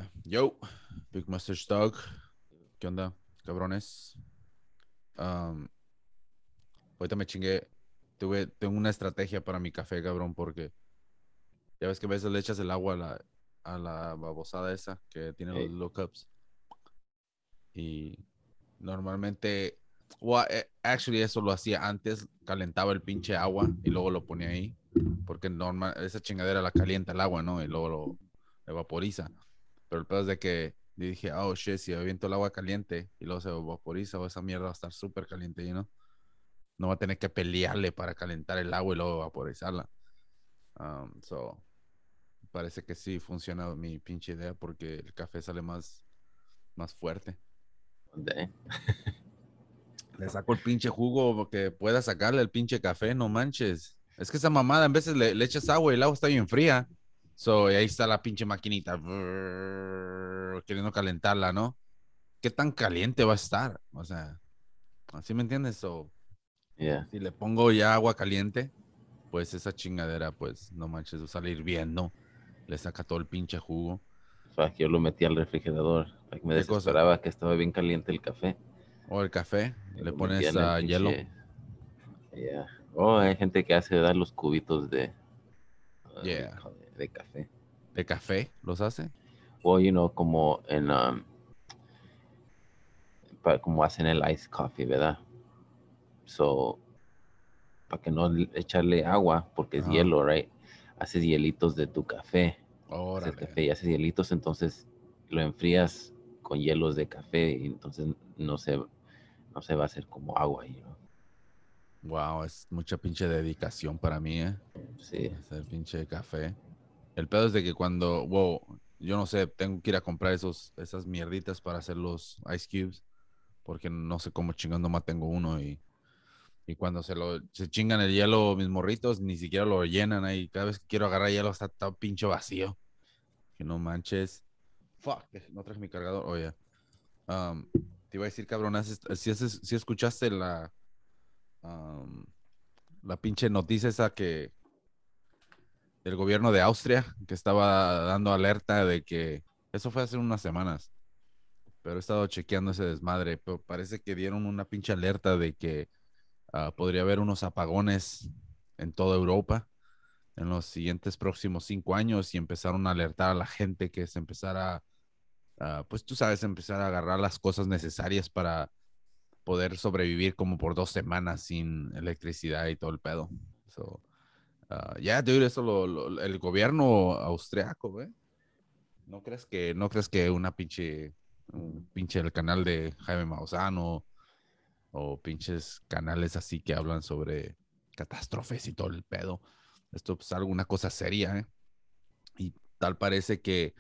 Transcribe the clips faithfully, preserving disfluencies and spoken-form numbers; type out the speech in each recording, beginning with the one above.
Yo, Big Master Stock. ¿Qué onda, cabrones? Um, ahorita me chingué. Tuve, tengo una estrategia para mi café, cabrón, porque ya ves que a veces le echas el agua a la, a la babosada esa que tiene los Ey, little cups. Y normalmente, well, eh, actually, eso lo hacía antes. Calentaba el pinche agua y luego lo ponía ahí. Porque normal, esa chingadera la calienta el agua, ¿no? Y luego lo evaporiza. Pero el pedo es de que dije, oh shit, si aviento el agua caliente y luego se vaporiza, o esa mierda va a estar súper caliente, ¿no? No va a tener que pelearle para calentar el agua y luego vaporizarla. Um, so, parece que sí funciona mi pinche idea porque el café sale más, más fuerte. ¿dónde? Le saco el pinche jugo que pueda sacarle el pinche café, no manches. Es que esa mamada, en veces le, le echas agua y el agua está bien fría. So, y ahí está la pinche maquinita brrr, queriendo calentarla, ¿no? ¿Qué tan caliente va a estar? O sea, ¿así me entiendes? So, Ya, si le pongo ya agua caliente, pues esa chingadera, pues no manches, va a salir bien, ¿no? Le saca todo el pinche jugo. fuck, yo lo metí al refrigerador, para que me ¿Qué cosa? desesperaba que estaba bien caliente el café. O el café, Y le lo metí pones en el uh, hielo. pinche, ya. Oh, hay gente que hace dar los cubitos de, uh, what do you Yeah. call it, de café. ¿De café los hace? O, you know, como en, um, pa- como hacen el ice coffee, ¿verdad? So, para que no le- echarle agua, porque es Ajá. hielo, right? Haces hielitos de tu café. Haces Órale. café y haces hielitos, entonces lo enfrías con hielos de café y entonces no se, no se va a hacer como agua, you know? Wow, es mucha pinche dedicación para mí, ¿eh? Sí, Hacer pinche café. El pedo es de que cuando, wow, yo no sé, tengo que ir a comprar esos, esas mierditas para hacer los ice cubes, porque no sé cómo chingando más tengo uno y, y cuando se lo, se chingan el hielo mis morritos, ni siquiera lo llenan ahí. Cada vez que quiero agarrar hielo está todo pinche vacío. Que no manches. Fuck, no traje mi cargador. Oye, um, te iba a decir, cabrón, si, si escuchaste la, um, la pinche noticia esa que del gobierno de Austria, que estaba dando alerta de que, eso fue hace unas semanas, pero he estado chequeando ese desmadre, pero parece que dieron una pinche alerta de que uh, podría haber unos apagones en toda Europa en los siguientes próximos cinco años y empezaron a alertar a la gente que se empezara, uh, pues tú sabes, empezar a agarrar las cosas necesarias para poder sobrevivir como por dos semanas sin electricidad y todo el pedo. So, uh, ya, yeah, dude, eso lo, lo, el gobierno austriaco, güey. ¿No crees que, no crees que una pinche, un pinche el canal de Jaime Maussan o pinches canales así que hablan sobre catástrofes y todo el pedo? Esto es alguna cosa seria, ¿eh? Y tal parece que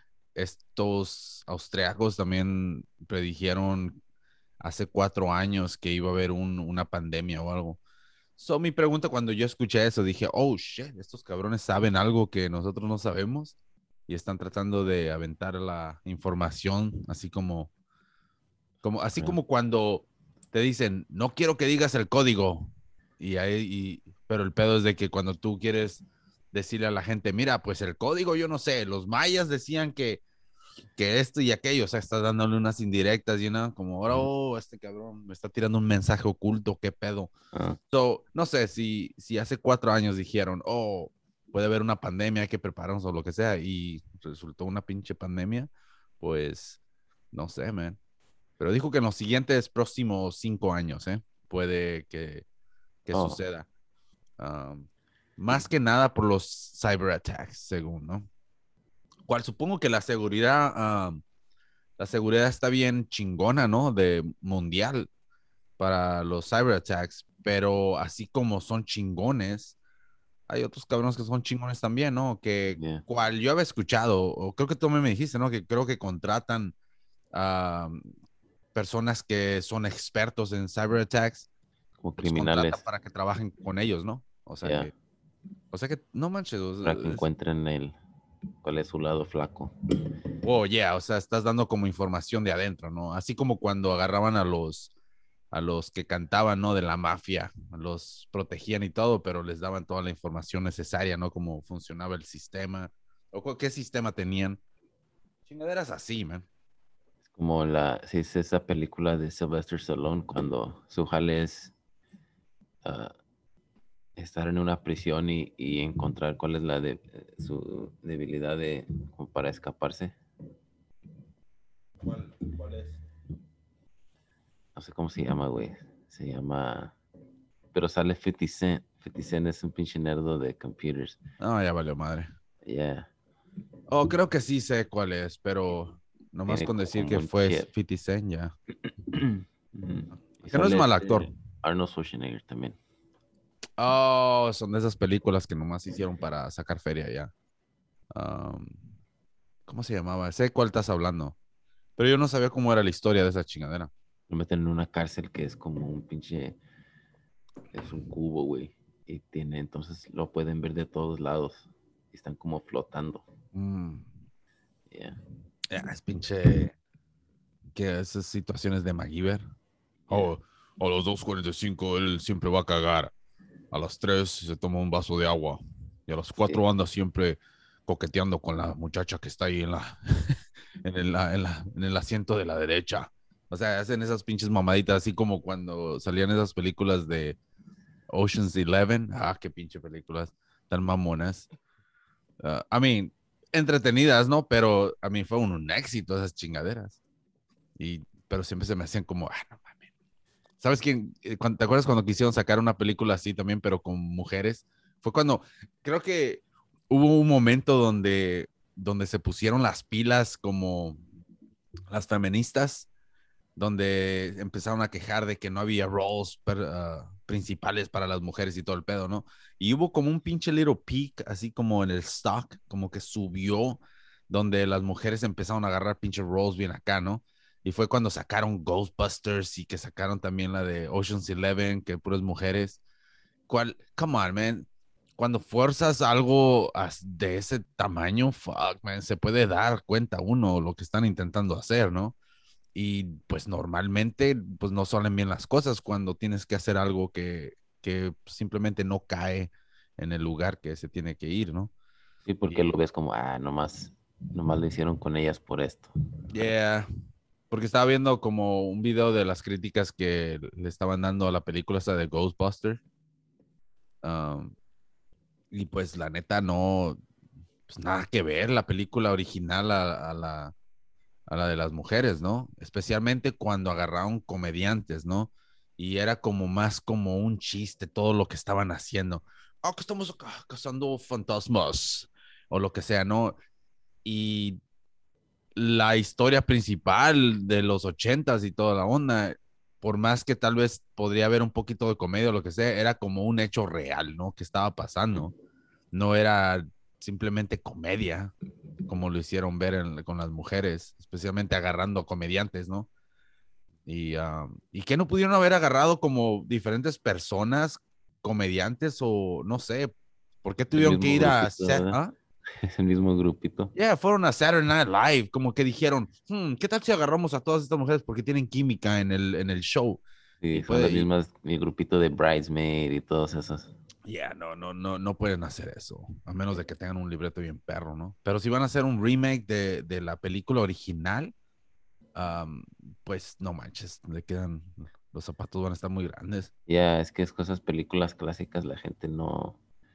estos austriacos también predijeron hace cuatro años que iba a haber un, una pandemia o algo. So, mi pregunta cuando yo escuché eso, dije, oh, shit, estos cabrones saben algo que nosotros no sabemos y están tratando de aventar la información, así como, como, así creo. como cuando te dicen, no quiero que digas el código, y ahí, y, pero el pedo es de que cuando tú quieres decirle a la gente, mira, pues el código, yo no sé, los mayas decían que que esto y aquello, o sea, estás dándole unas indirectas, you know, como, Ujú. oh, este cabrón me está tirando un mensaje oculto, qué pedo. Ah, So, no sé, si, si hace cuatro años dijeron, oh, puede haber una pandemia, hay que prepararnos o lo que sea, y resultó una pinche pandemia, pues, no sé, man. Pero dijo que en los siguientes próximos cinco años, ¿eh? Puede que, que oh, suceda. Um, más que nada por los cyberattacks, según, ¿no? Cual supongo que la seguridad, um, la seguridad está bien chingona, ¿no? De mundial para los cyberattacks, pero así como son chingones, hay otros cabrones que son chingones también, ¿no? Que yeah. cual yo había escuchado, o creo que tú me dijiste, ¿no? Que creo que contratan a uh, personas que son expertos en cyberattacks, Como los contratan criminales, para que trabajen con ellos, ¿no? O sea ya. que, o sea que, no manches, Para que es, encuentren el, cuál es su lado flaco. oh, yeah, o sea, estás dando como información de adentro, ¿no? Así como cuando agarraban a los, a los que cantaban, ¿no? De la mafia, los protegían y todo, pero les daban toda la información necesaria, ¿no? Cómo funcionaba el sistema, o qué sistema tenían. Chingaderas así, man. Como la, se dice esa película de Sylvester Stallone cuando su jale es ah, estar en una prisión y, y encontrar cuál es la de su debilidad de como para escaparse. ¿Cuál, cuál es? No sé cómo se llama, güey. Se llama. Pero sale fifty Cent. fifty Cent es un pinche nerdo de computers. No, ya valió madre. Yeah. Oh, creo que sí sé cuál es, pero nomás Tiene con decir como que un fue chip. cincuenta Cent ya. Ujú. Y Que no es sale mal actor. este Arnold Schwarzenegger también. Oh, son de esas películas que nomás hicieron para sacar feria ya. Um, ¿Cómo se llamaba? Sé cuál estás hablando. Pero yo no sabía cómo era la historia de esa chingadera. Lo meten en una cárcel que es como un pinche. Es un cubo, güey. Y tiene, entonces lo pueden ver de todos lados. Y están como flotando. Mm, Yeah. ya, es pinche. Que esas situaciones de MacGyver. Yeah. Oh, a las dos cuarenta y cinco él siempre va a cagar. A las tres se toma un vaso de agua. Y a las Sí. cuatro anda siempre coqueteando con la muchacha que está ahí en la, en el, en la, en el asiento de la derecha. O sea, hacen esas pinches mamaditas, así como cuando salían esas películas de Ocean's Eleven. Ah, qué pinche películas tan mamonas. Uh, I mean, entretenidas, ¿no? Pero a mí fue un, un éxito esas chingaderas. Y, pero siempre se me hacían como, ah, no mames. ¿Sabes quién? Eh, cuando- ¿Te acuerdas cuando quisieron sacar una película así también, pero con mujeres? Fue cuando, creo que hubo un momento donde, donde se pusieron las pilas como las feministas, donde empezaron a quejar de que no había roles per, uh, principales para las mujeres y todo el pedo, ¿no? Y hubo como un pinche little peak, así como en el stock, como que subió, donde las mujeres empezaron a agarrar pinche roles bien acá, ¿no? Y fue cuando sacaron Ghostbusters y que sacaron también la de Ocean's Eleven, que puras mujeres. ¿Cuál? Come on, man. Cuando fuerzas algo de ese tamaño, fuck, man, se puede dar cuenta uno lo que están intentando hacer, ¿no? Y pues normalmente pues no salen bien las cosas cuando tienes que hacer algo que, que simplemente no cae en el lugar que se tiene que ir, ¿no? Sí, porque Y lo ves como, ah, nomás, nomás lo hicieron con ellas por esto. yeah, porque estaba viendo como un video de las críticas que le estaban dando a la película esta de Ghostbusters. Um, y pues la neta no, pues nada que ver la película original a, a la, a la de las mujeres, ¿no? Especialmente cuando agarraron comediantes, ¿no? Y era como más como un chiste todo lo que estaban haciendo. Ah, que estamos acá cazando fantasmas o lo que sea, ¿no? Y la historia principal de los ochentas y toda la onda, por más que tal vez podría haber un poquito de comedia o lo que sea, era como un hecho real, ¿no? Que estaba pasando. No era simplemente comedia, como lo hicieron ver en, con las mujeres, especialmente agarrando comediantes, ¿no? Y, um, y que no pudieron haber agarrado como diferentes personas, comediantes o no sé, ¿por qué Es el tuvieron que mismo ir a... grupito, Sa- ¿verdad? ¿Ah? Es el mismo grupito. Yeah, fueron a Saturday Night Live, como que dijeron, hmm, ¿qué tal si agarramos a todas estas mujeres porque tienen química en el, en el show? Y Sí, son las pues, y, mismas, el grupito de Bridesmaid y todos esos. yeah, no, no, no, no pueden hacer eso, a menos de que tengan un libreto bien perro, ¿no? Pero si van a hacer un remake de, de la película original, um, pues no manches, le quedan, los zapatos van a estar muy grandes. Ya, es que es cosas, películas clásicas, la gente no.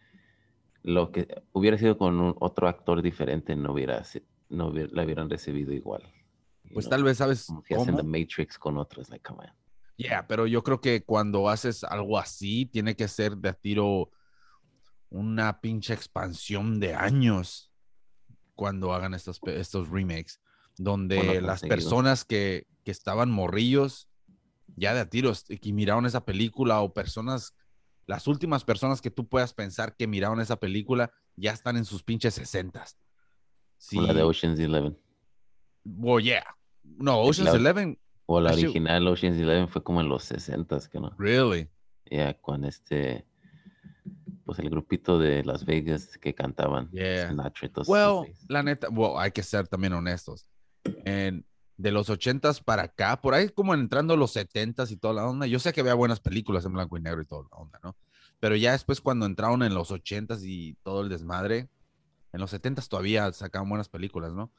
Lo que hubiera sido con un- otro actor diferente, no hubiera, si- no hubiera- la hubieran recibido igual. You Pues know? tal vez sabes Como si hacen The cómo. Matrix con otros, like, come on. Yeah, pero yo creo que cuando haces algo así, tiene que ser de a tiro una pinche expansión de años cuando hagan estos, estos remakes, O no donde tan las seguido. personas que, que estaban morrillos ya de a tiros y miraron esa película o personas, las últimas personas que tú puedas pensar que miraron esa película ya están en sus pinches sesentas. Como la de Sí, Ocean's Eleven. well, yeah. No, Like Ocean's la, Eleven, o la actually, original Ocean's Eleven fue como en los sesentas, que no. really. Ya con este, pues el grupito de Las Vegas que cantaban Yeah. Sinatra y todos esos Well, güeyes. la neta, well, hay que ser también honestos. En, de los ochentas para acá, por ahí como entrando los setentas y toda la onda, yo sé que había buenas películas en blanco y negro y toda la onda, ¿no? Pero ya después cuando entraron en los ochentas y todo el desmadre, en los setentas todavía sacaban buenas películas, ¿no?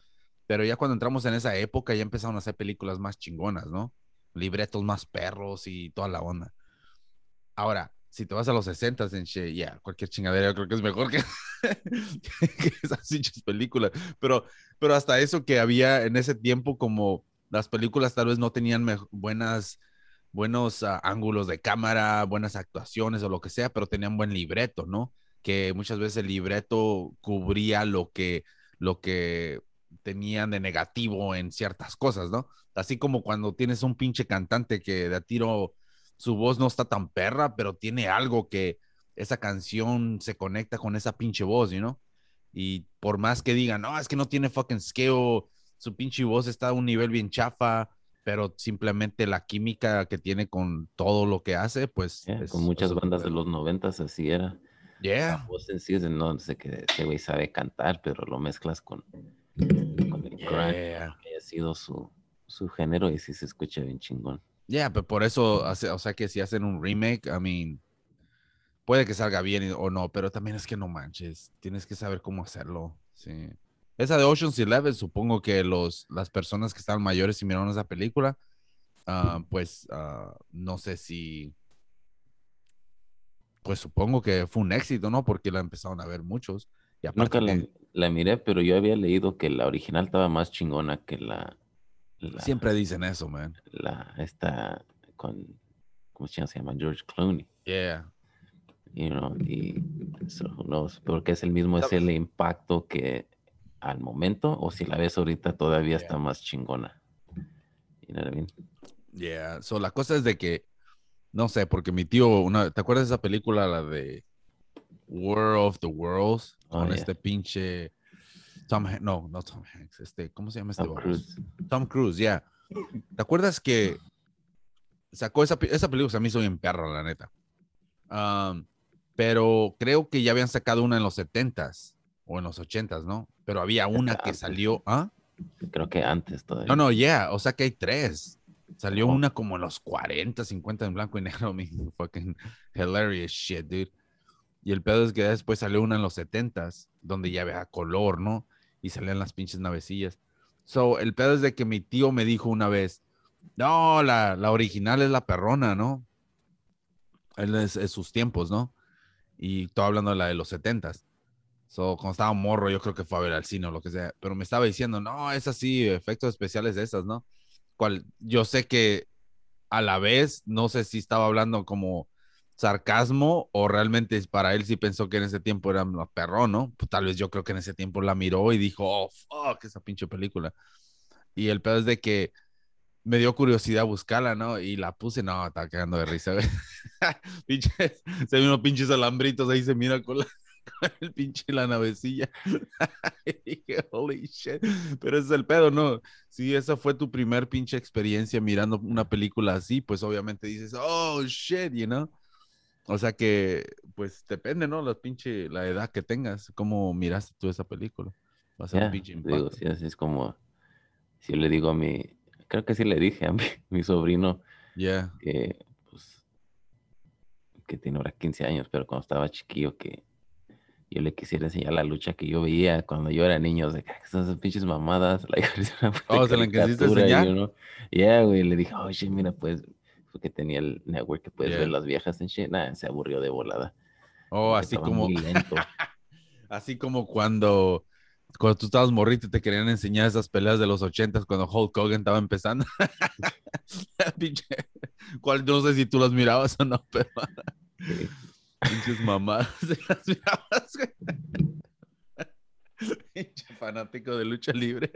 Pero ya cuando entramos en esa época ya empezaron a hacer películas más chingonas, ¿no? Libretos más perros y toda la onda. Ahora, si te vas a los sesenta en ya, yeah, cualquier chingadera yo creo que es mejor que, que esas pinches películas. Pero, pero hasta eso que había en ese tiempo, como las películas tal vez no tenían buenas, buenos uh, ángulos de cámara, buenas actuaciones o lo que sea, pero tenían buen libreto, ¿no? Que muchas veces el libreto cubría lo que, lo que tenían de negativo en ciertas cosas, ¿no? Así como cuando tienes un pinche cantante que de a tiro su voz no está tan perra, pero tiene algo que esa canción se conecta con esa pinche voz, you know? Y por más que digan, no, es que no tiene fucking skill, su pinche voz está a un nivel bien chafa, pero simplemente la química que tiene con todo lo que hace, pues Yeah, con es, muchas eso es lo bandas de bueno. los noventas así era. La Yeah, voz en sí es de no sé que ese güey sabe cantar, pero lo mezclas con, con el grunge o yeah, lo que haya sido su, su género y sí se escucha bien chingón. yeah, pero por eso, o sea que si hacen un remake, I mean, puede que salga bien o no, pero también es que no manches, tienes que saber cómo hacerlo, sí. Esa de Ocean's Eleven, supongo que los, las personas que estaban mayores y miraron esa película, uh, pues uh, no sé si, pues supongo que fue un éxito, ¿no? Porque la empezaron a ver muchos. Y Yo aparte nunca la, que la miré, pero yo había leído que la original estaba más chingona que la, la, siempre dicen eso, man. la, esta con, ¿cómo se llama? George Clooney. Yeah. You know, y so, who knows, porque es el mismo, es el impacto que al momento, o si la ves ahorita todavía Yeah. está más chingona. You know what I mean? Yeah. So, la cosa es de que, no sé, porque mi tío, una, ¿te acuerdas de esa película, la de War of the Worlds? Oh, Con yeah. este pinche Tom, Han- no, no Tom Hanks, este, ¿cómo se llama este Tom baboso? Cruise. Tom Cruise, ya. Yeah. ¿Te acuerdas que sacó esa, esa película? Se me hizo bien perra, la neta. Um, pero creo que ya habían sacado una en los setentas o en los ochentas, ¿no? Pero había Creo que una que antes. salió, ¿ah? Creo que antes No, todavía. no, ya, yeah, o sea que hay tres. Salió Oh, una como en los cuarenta, cincuenta en blanco y negro, mi fucking hilarious shit, dude. Y el pedo es que después salió una en los setentas, donde ya había color, ¿no? Y salían las pinches navecillas. So, el pedo es de que mi tío me dijo una vez, no, la, la original es la perrona, ¿no? Él es, es sus tiempos, ¿no? Y estaba hablando de la de los setentas. So, cuando estaba morro, yo creo que fue a ver al cine o lo que sea. Pero me estaba diciendo, no, es así, efectos especiales de esas, ¿no? Cual, yo sé que a la vez, no sé si estaba hablando como sarcasmo o realmente para él sí pensó que en ese tiempo era una perrón, ¿no? Pues tal vez yo creo que en ese tiempo la miró y dijo, oh, fuck, esa pinche película. Y el pedo es de que me dio curiosidad buscarla, ¿no? Y la puse, no, estaba cagando de risa, güey. Pinches, se ven unos pinches alambritos ahí, se mira con, la, con el pinche la navecilla. Y dije, holy shit. Pero ese es el pedo, ¿no? Si esa fue tu primer pinche experiencia mirando una película así, pues obviamente dices, oh shit, you know? O sea que, pues depende, ¿no? La pinche, la edad que tengas, cómo miraste tú esa película. Va a ser un yeah, pinche digo, impacto. sí, así es como, si yo le digo a mi, creo que sí le dije a mi, mi sobrino Yeah. que, pues, que tiene ahora quince años, pero cuando estaba chiquillo que yo le quisiera enseñar la lucha que yo veía cuando yo era niño, de que son esas pinches mamadas, like, es una puta Oh, ¿se la quisiste caricatura, y enseñar? uno, yeah, güey, le dije, oye, mira, pues, porque tenía el network que puedes ver Yeah. las viejas en shit, nada, se aburrió de volada, Oh, como que así estaba como, muy lento. así como cuando, cuando tú estabas morrito y te querían enseñar esas peleas de los ochentas cuando Hulk Hogan estaba empezando. Pinche, cuál, no sé si tú las mirabas o no, pero Sí. pinches mamadas de las mirabas, güey. Pinche fanático de lucha libre.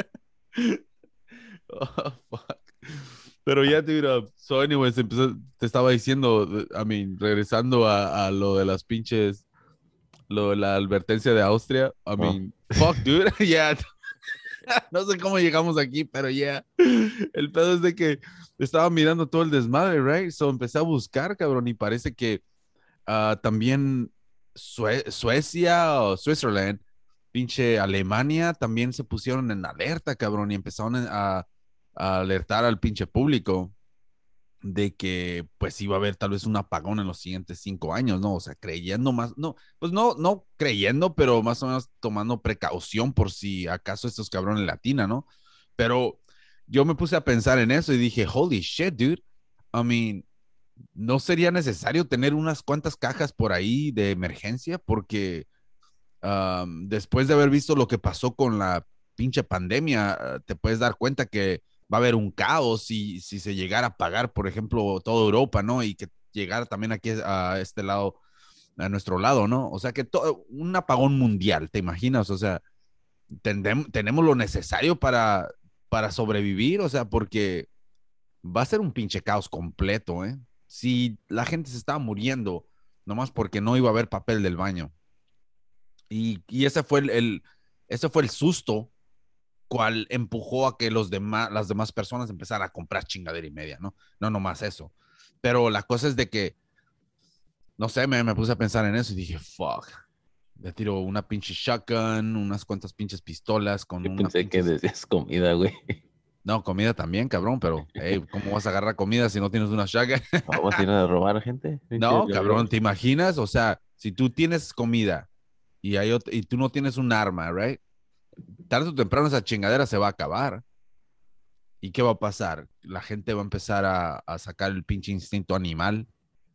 Oh, fuck. Pero ya te dirá, so anyways, empezó- te estaba diciendo, I mean, regresando a, a lo de las pinches, lo de la advertencia de Austria, I Oh, mean, fuck, dude, yeah, no sé cómo llegamos aquí, pero ya, el pedo es de que estaba mirando todo el desmadre, right? So empecé a buscar, cabrón, y parece que uh, también Sue Suecia o Switzerland, pinche Alemania, también se pusieron en alerta, cabrón, y empezaron a, a alertar al pinche público. de que pues iba a haber tal vez un apagón en los siguientes cinco años, ¿no? O sea, creyendo más, no, pues no, no creyendo, pero más o menos tomando precaución por si acaso estos cabrones latina, ¿no? Pero yo me puse a pensar en eso y dije, holy shit, dude. I mean, ¿no sería necesario tener unas cuantas cajas por ahí de emergencia? Porque um, después de haber visto lo que pasó con la pinche pandemia, uh, te puedes dar cuenta que va a haber un caos si, si se llegara a pagar, por ejemplo, toda Europa, ¿no? Y que llegara también aquí a este lado, a nuestro lado, ¿no? O sea, que todo, un apagón mundial, ¿te imaginas? O sea, tendem, tenemos lo necesario para, para sobrevivir, o sea, porque va a ser un pinche caos completo, ¿eh? Si la gente se estaba muriendo, nomás porque no iba a haber papel del baño. Y, y ese fue el, el, ese fue el susto cual empujó a que los demás, las demás personas empezaran a comprar chingadera y media, ¿no? No nomás eso. Pero la cosa es de que, no sé, me, me puse a pensar en eso y dije, fuck. Le tiro una pinche shotgun, unas cuantas pinches pistolas con Yo una pensé que pinche... decías comida, güey. No, comida también, cabrón, pero, hey, ¿cómo vas a agarrar comida si no tienes una shotgun? Vamos a ir a robar gente. Pinche No, cabrón, ladrón. ¿te imaginas? O sea, si tú tienes comida y, hay otro, y tú no tienes un arma, right? Tarde o temprano esa chingadera se va a acabar. ¿Y qué va a pasar? La gente va a empezar a, a sacar el pinche instinto animal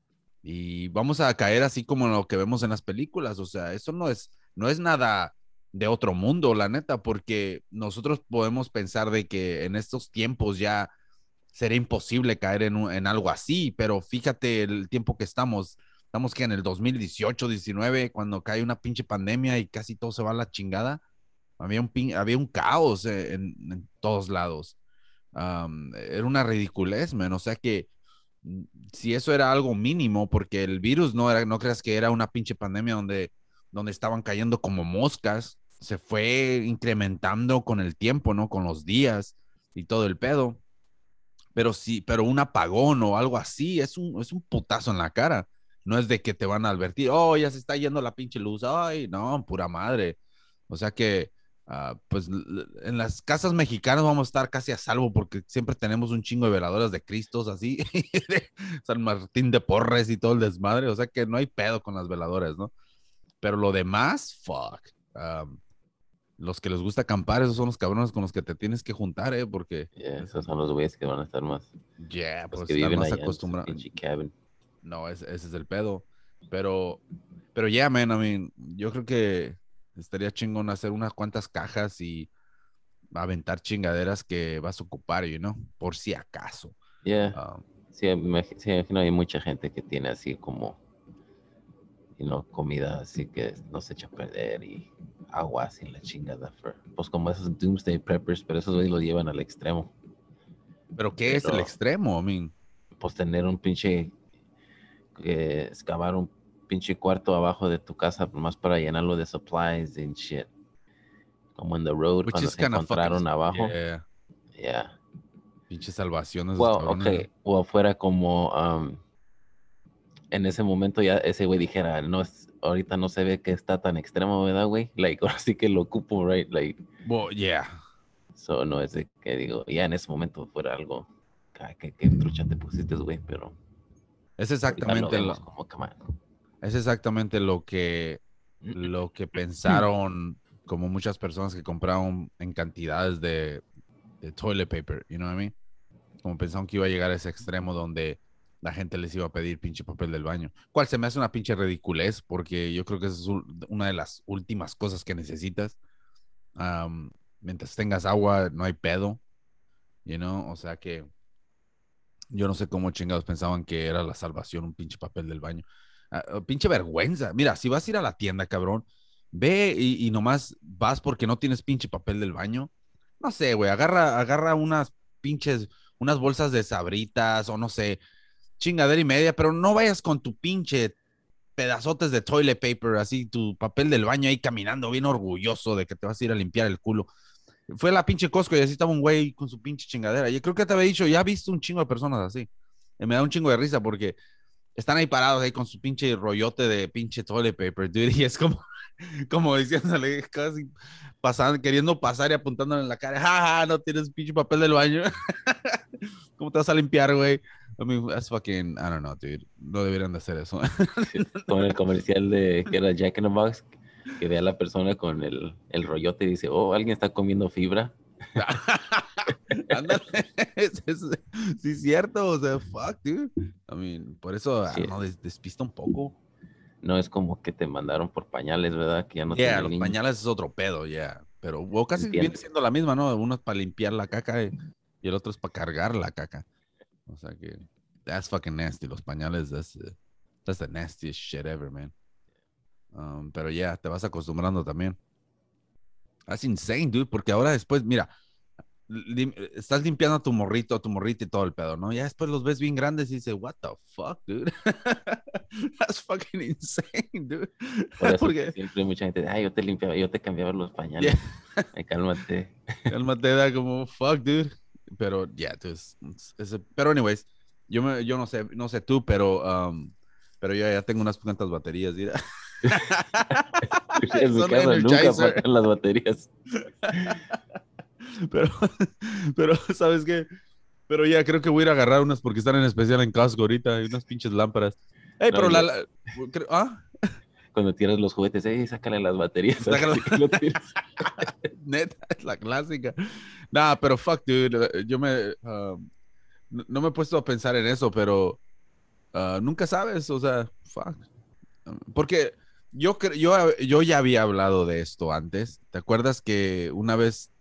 y vamos a caer así como lo que vemos en las películas. O sea, eso no es, no es nada de otro mundo, la neta, porque nosotros podemos pensar de que en estos tiempos ya sería imposible caer en, un, en algo así, pero fíjate el tiempo que estamos. Estamos que en el dos mil dieciocho, diecinueve, cuando cae una pinche pandemia y casi todo se va a la chingada. Había un, pin, había un caos en, en todos lados. Um, era una ridiculez, man. O sea que mm, si eso era algo mínimo, porque el virus no era, no creas que era una pinche pandemia donde, donde estaban cayendo como moscas, se fue incrementando con el tiempo, ¿no? Con los días y todo el pedo. Pero sí, pero un apagón o algo así es un, es un putazo en la cara. No es de que te van a advertir, oh, ya se está yendo la pinche luz. Ay, no, pura madre. O sea que, uh, pues en las casas mexicanas vamos a estar casi a salvo porque siempre tenemos un chingo de veladoras de Cristos así, de San Martín de Porres y todo el desmadre. O sea que no hay pedo con las veladoras, ¿no? Pero lo demás, fuck. Um, los que les gusta acampar, esos son los cabrones con los que te tienes que juntar, ¿eh? Porque, Yeah, esos son los güeyes que van a estar más. yeah, Los pues que están viven más allá en su acostumbrados. pinche cabin. No, ese, ese es el pedo. Pero, pero ya, yeah, man, I mean, yo creo que estaría chingón hacer unas cuantas cajas y aventar chingaderas que vas a ocupar, you know, por si acaso. Yeah. Um, Sí, me sí, imagino hay mucha gente que tiene así como, you know, comida así que no se echa a perder y agua así la chingada. For, pues como esos Doomsday Preppers, pero esos güeyes lo llevan al extremo. pero ¿qué es el Pero, extremo? I mean, pues tener un pinche, eh, excavar un pinche cuarto abajo de tu casa más para llenarlo de supplies and shit. Como en The Road, which cuando is se kind of fucking, encontraron abajo. yeah, Yeah. pinche salvación esos Well, cabrones, ¿no? okay. O afuera como um, en ese momento ya ese güey dijera, no, es, ahorita no se ve que está tan extremo, ¿verdad, güey? Like, ahora sí que lo ocupo, right? Like, Well, yeah. so no es de que digo, ya en ese momento fuera algo, ah, que, que trucha te pusiste, güey, pero Es ahorita lo exactamente vemos lo, como, come es exactamente lo que, lo que pensaron como muchas personas que compraron en cantidades de, de toilet paper, you know what I mean? Como pensaron que iba a llegar a ese extremo donde la gente les iba a pedir pinche papel del baño. Cual se me hace una pinche ridiculez, porque yo creo que esa es una de las últimas cosas que necesitas. Um, mientras tengas agua, no hay pedo, you know? O sea que yo no sé cómo chingados pensaban que era la salvación un pinche papel del baño. Uh, pinche vergüenza. Mira, si vas a ir a la tienda, cabrón, ve y, y nomás vas porque no tienes pinche papel del baño. No sé, güey, agarra, agarra unas pinches, unas bolsas de sabritas o no sé, chingadera y media, pero no vayas con tu pinche pedazotes de toilet paper, así tu papel del baño ahí caminando bien orgulloso de que te vas a ir a limpiar el culo. Fue la pinche Costco y así estaba un güey con su pinche chingadera. Yo creo que te había dicho, ya he visto un chingo de personas así. Y me da un chingo de risa porque están ahí parados ahí con su pinche rollote de pinche toilet paper, dude, y es como, como diciéndole, casi pasando, queriendo pasar y apuntándole en la cara, jaja, no tienes pinche papel del baño. ¿Cómo te vas a limpiar, güey? I mean, that's fucking, I don't know, dude. No deberían de hacer eso. Como en el comercial de que era Jack in the Box, que ve a la persona con el, el rollote y dice, oh, alguien está comiendo fibra. Ándale, es, es, sí es cierto, o sea, fuck, dude. I mean, por eso, I Sí. don't know, des- despista un poco. No es como que te mandaron por pañales, ¿verdad? Que ya no Yeah, tiene el los niño. pañales es otro pedo, yeah. Pero well, casi Entiendo. viene siendo la misma, ¿no? Uno es para limpiar la caca y, y el otro es para cargar la caca. O sea que, that's fucking nasty. Los pañales, that's, uh, that's the nastiest shit ever, man. Um, pero ya, yeah, te vas acostumbrando también. That's insane, dude, porque ahora después, mira, lim estás limpiando a tu morrito, a tu morrito y todo el pedo, ¿no? Ya después los ves bien grandes y dices, what the fuck, dude? That's fucking insane, dude. Por eso Porque, siempre mucha gente, ay, yo te limpiaba, yo te cambiaba los yeah, pañales. Ay, cálmate. cálmate, da como, fuck, dude. Pero, ya, yeah, entonces, ese, pero anyways, yo, me, yo no sé, no sé tú, pero, um, pero yo ya tengo unas cuantas baterías, mira. En mi Son casa nunca Energizer. faltan las baterías. Pero, pero, ¿sabes qué? Pero ya creo que voy a ir a agarrar unas porque están en especial en Costco ahorita. Hay unas pinches lámparas. Ey, No, pero y la, lo- la- creo- ¿ah? cuando tiras los juguetes, hey, sácale las baterías Sácalo. antes de que lo tires. Neta, es la clásica. Nah, pero fuck, dude. Yo me, uh, no, no me he puesto a pensar en eso, pero uh, nunca sabes, o sea, fuck. Porque yo, cre- yo, yo ya había hablado de esto antes. ¿Te acuerdas que una vez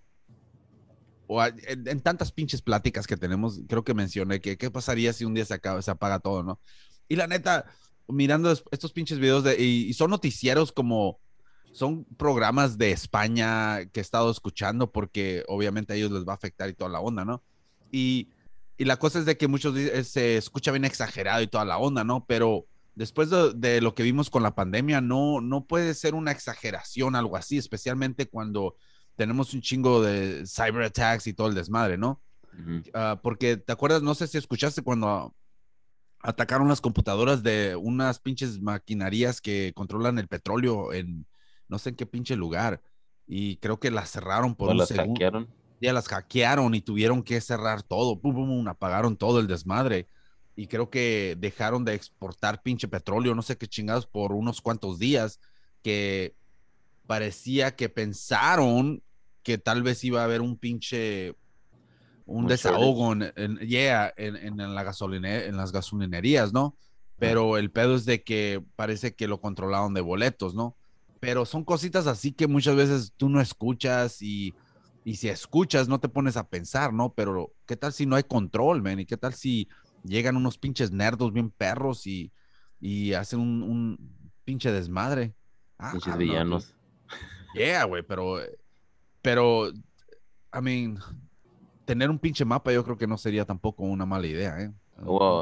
o a, en, en, tantas pinches pláticas que tenemos, creo que mencioné que qué pasaría si un día se, acaba, se apaga todo, ¿no? Y la neta, mirando estos pinches videos de, y, y son noticieros como, son programas de España que he estado escuchando porque obviamente a ellos les va a afectar y toda la onda, ¿no? Y, y la cosa es de que muchos se escucha bien exagerado y toda la onda, ¿no? Pero después de, de lo que vimos con la pandemia, no, no puede ser una exageración, algo así, especialmente cuando tenemos un chingo de cyber attacks y todo el desmadre, ¿no? Ujú. Uh, porque te acuerdas, no sé si escuchaste cuando atacaron las computadoras de unas pinches maquinarias que controlan el petróleo en no sé en qué pinche lugar y creo que las cerraron por ¿O un las segundo. hackearon? Ya las hackearon y tuvieron que cerrar todo, pum, pum, pum, apagaron todo el desmadre y creo que dejaron de exportar pinche petróleo, no sé qué chingados, por unos cuantos días que parecía que pensaron que tal vez iba a haber un pinche, un Un shortage. desahogo en, en, yeah, en, en, la gasolina, en las gasolinerías, ¿no? Ajá. Pero el pedo es de que parece que lo controlaron de boletos, ¿no? Pero son cositas así que muchas veces tú no escuchas y, y si escuchas no te pones a pensar, ¿no? Pero ¿qué tal si no hay control, man? ¿Y qué tal si llegan unos pinches nerdos bien perros y, y hacen un, un pinche desmadre? I, I Pinches don't know, dude. villanos. Yeah, güey, pero, pero, I mean, tener un pinche mapa yo creo que no sería tampoco una mala idea, ¿eh? O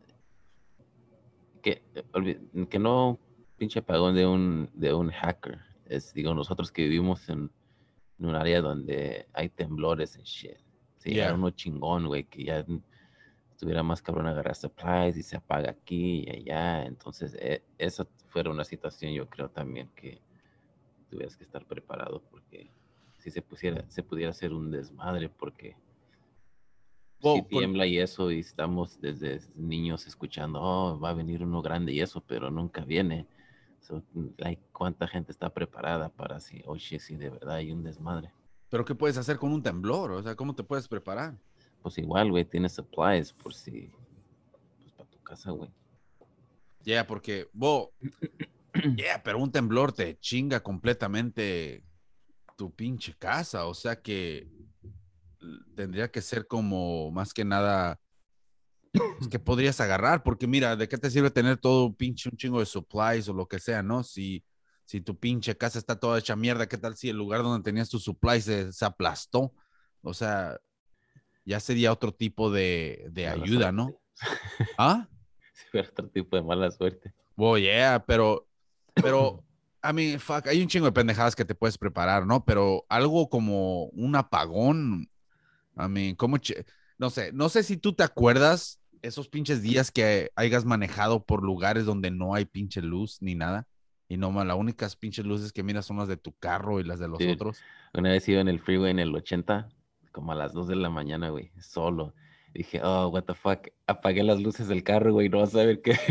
que, olvi- que no pinche apagón de un, de un hacker. Es, digo, nosotros que vivimos en, en un área donde hay temblores y shit. Si llegara Yeah. uno chingón, güey, que ya estuviera más cabrón agarrar supplies y se apaga aquí y allá. Entonces, eh, esa fuera una situación, yo creo también que tuvieras que estar preparado porque si se pusiera, se pudiera hacer un desmadre porque si Wow, con, tiembla y eso y estamos desde niños escuchando, oh, va a venir uno grande y eso, pero nunca viene. So, like, ¿cuánta gente está preparada para si, oh shit, si de verdad hay un desmadre? pero ¿qué puedes hacer con un temblor? O sea, ¿cómo te puedes preparar? Pues igual, güey, tienes supplies por si, pues para tu casa, güey. Yeah, porque, wow, yeah, pero un temblor te chinga completamente tu pinche casa. O sea que tendría que ser como más que nada pues, que podrías agarrar, porque mira, ¿de qué te sirve tener todo pinche un chingo de supplies o lo que sea, ¿no? Si, si tu pinche casa está toda hecha mierda, ¿qué tal si el lugar donde tenías tus supplies se, se aplastó? O sea, ya sería otro tipo de, de Mala ayuda, ¿no? suerte. ¿Ah? Si fuera otro tipo de mala suerte. Oh, yeah, pero, pero, I mean, fuck, hay un chingo de pendejadas que te puedes preparar, ¿no? Pero algo como un apagón, I mean, ¿cómo? Che- no sé, no sé si tú te acuerdas esos pinches días que hayas manejado por lugares donde no hay pinche luz ni nada. Y no, las únicas pinches luces que miras son las de tu carro y las de los Dude, otros. una vez iba en el freeway en el ochenta como a las dos de la mañana, güey, solo. Dije, oh, what the fuck. Apagué las luces del carro, güey, no vas a ver qué.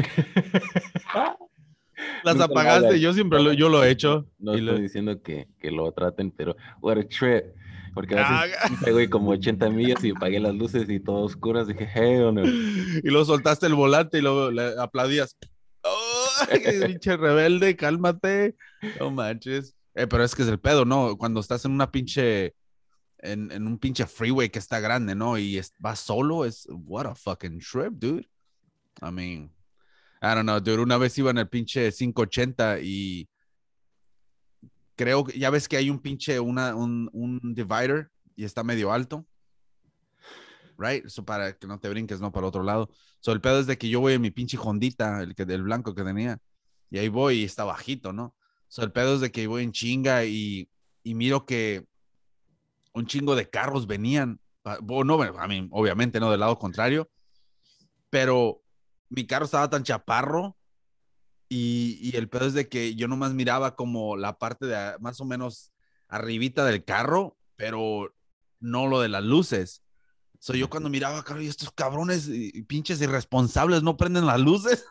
Las Nunca lo apagaste, hagan. yo siempre No, lo, yo lo he no, hecho. no Y estoy le, diciendo que, que lo traten, pero what a trip. Porque a veces ah, güey, como ochenta millas y apagué las luces y todo oscuras. Dije, hell no. y luego soltaste el volante y luego le aplaudías. ¡Oh! ¡Qué pinche rebelde! ¡Cálmate! No manches. Eh, pero es que es el pedo, ¿no? Cuando estás en una pinche, en, en un pinche freeway que está grande, ¿no? Y es, vas solo, es, what a fucking trip, dude. I mean, I don't know, dude. Una vez iba en el pinche quinientos ochenta y creo que ya ves que hay un pinche, una, un, un divider y está medio alto. Right? So para que no te brinques, ¿no? Para otro lado. So el pedo es de que yo voy en mi pinche Hondita, el, que, el blanco que tenía, y ahí voy y está bajito, ¿no? So el pedo es de que voy en chinga y, y miro que un chingo de carros venían. Bueno, no, a mí, obviamente, no del lado contrario, pero mi carro estaba tan chaparro y, y el pedo es de que yo nomás miraba como la parte de más o menos arribita del carro, pero no lo de las luces. So, yo cuando miraba, cabrón, y estos cabrones y pinches irresponsables no prenden las luces.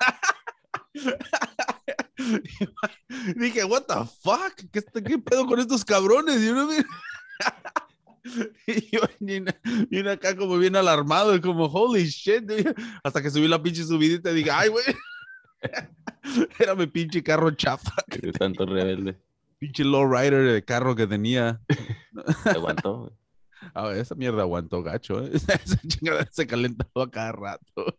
Dije, what the fuck? ¿Qué, ¿Qué, pedo con estos cabrones? Y uno, y yo vine acá como bien alarmado, como holy shit. Hasta que subí la pinche subidita y dije, ay, güey. Era mi pinche carro chafa. De tanto rebelde. Pinche lowrider de carro que tenía. Aguantó, güey. Ah, esa mierda aguantó gacho, ¿eh? Esa chingada se calentaba cada rato.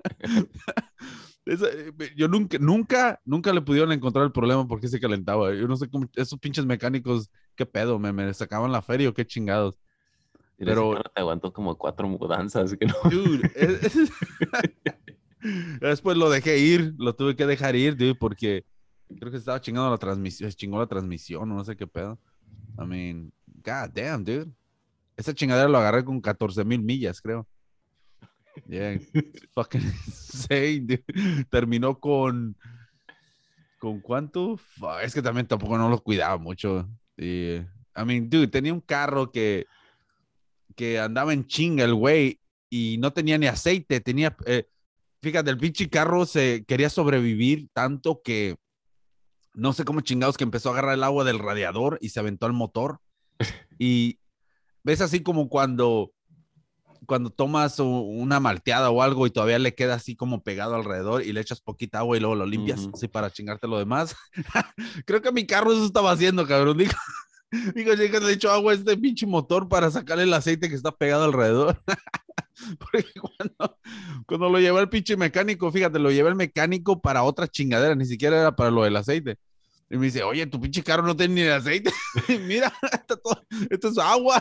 Esa, yo nunca, nunca, nunca le pudieron encontrar el problema por qué se calentaba. Yo no sé cómo, esos pinches mecánicos, qué pedo, me, me sacaban la feria o qué chingados. Y ese Pero, carro te aguantó como cuatro mudanzas. Que no. dude, es, es... después lo dejé ir, lo tuve que dejar ir, dude, porque creo que estaba chingando la transmisión, chingó la transmisión, no sé qué pedo. I mean, god damn, dude. Esa chingadera lo agarré con catorce mil millas, creo. Yeah, fucking insane, dude. Terminó con, ¿con cuánto? Fuck, es que también tampoco no lo cuidaba mucho. Y, I mean, dude, tenía un carro que, que andaba en chinga el güey y no tenía ni aceite. Tenía, eh, fíjate, el pinche carro se quería sobrevivir tanto que no sé cómo chingados que empezó a agarrar el agua del radiador y se aventó al motor. Y ves así como cuando cuando tomas una malteada o algo y todavía le queda así como pegado alrededor y le echas poquita agua y luego lo limpias, uh-huh. así para chingarte lo demás. Creo que mi carro eso estaba haciendo, cabrón. Digo, digo, le he hecho agua a este pinche motor para sacarle el aceite que está pegado alrededor. Porque cuando, cuando lo llevé al pinche mecánico, fíjate, lo llevé al mecánico para otra chingadera, ni siquiera era para lo del aceite. Y me dice, oye, tu pinche carro no tiene ni el aceite. Mira, esto, todo, esto es agua.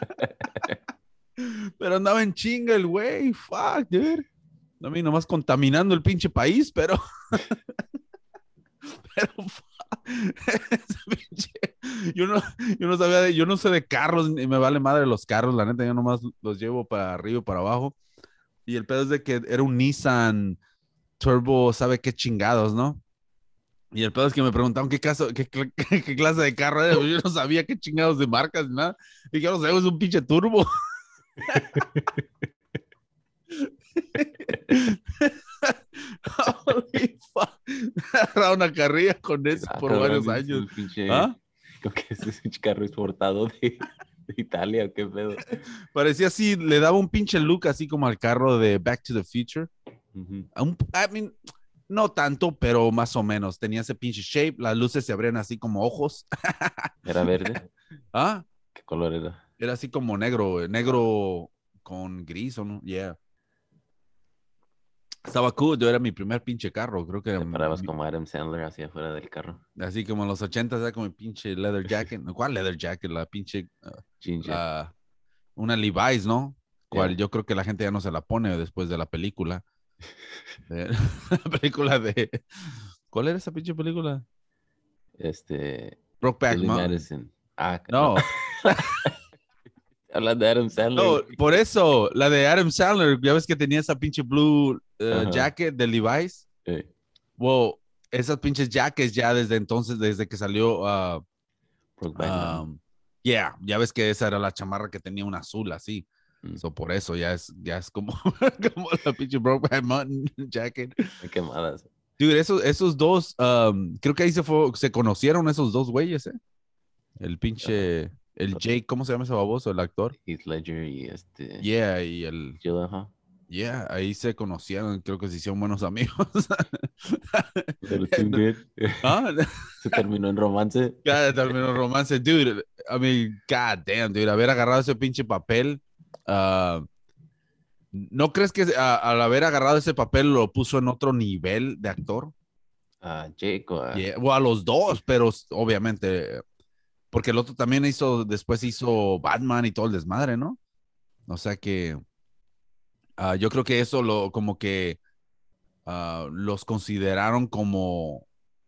Pero andaba en chinga el güey, fuck, dude. A mí nomás contaminando el pinche país, pero. pero, fuck. pinche... yo, no, yo no sabía, de, yo no sé de carros, ni me vale madre los carros, la neta, yo nomás los llevo para arriba y para abajo. Y el pedo es de que era un Nissan Turbo, sabe qué chingados, ¿no? Y el pedo es que me preguntaron qué, caso, qué, qué, qué clase de carro era. Yo no sabía qué chingados de marcas ni nada. Y yo no sé, es un pinche turbo. Holy fuck. Agarraba una carrilla con eso ah, por cabrón, varios años. Pinche, ¿ah? Creo que ese es un carro exportado de, de Italia, qué pedo. Parecía así, le daba un pinche look así como al carro de Back to the Future. Uh-huh. Un, I mean, no tanto, pero más o menos. Tenía ese pinche shape, las luces se abrían así como ojos. ¿Era verde? ¿Ah? ¿Qué color era? Era así como negro, negro con gris, ¿o no? Yeah. Estaba cool, yo era mi primer pinche carro, creo que Te era parabas mi... como Adam Sandler hacia afuera del carro. Así como en los ochentas, era como mi pinche leather jacket. ¿Cuál leather jacket? La pinche... Uh, la... Una Levi's, ¿no? Cual yeah. Yo creo que la gente ya no se la pone después de la película. De... la película de... ¿Cuál era esa pinche película? Este... Brokeback Mountain. Ah, no. no. Hablando de Adam Sandler. No, por eso, la de Adam Sandler, ya ves que tenía esa pinche blue uh, uh-huh. jacket de Levi's. Sí. Wow, esas pinches jackets ya desde entonces, desde que salió... Uh, um, yeah, ya ves que esa era la chamarra que tenía un azul así. Mm. So, por eso ya es, ya es como, como la pinche Brokeback Mountain Jacket. Muy quemadas. Dude, esos, esos dos, um, creo que ahí se, fue, se conocieron esos dos güeyes, ¿eh? El pinche, el Jake, ¿cómo se llama ese baboso, el actor? Heath Ledger y este... Yeah, y el, Gyllenhaal. yeah, ahí se conocieron, creo que se hicieron buenos amigos. Little too good. ¿Ah? Se terminó en romance. Cada término romance, dude. I mean, god damn, dude. Haber agarrado ese pinche papel. Uh, ¿No crees que a, al haber agarrado ese papel lo puso en otro nivel de actor? A Jake o a... Yeah, o a los dos, pero obviamente, porque el otro también hizo, después hizo Batman y todo el desmadre, ¿no? O sea que uh, yo creo que eso lo, como que uh, los consideraron como,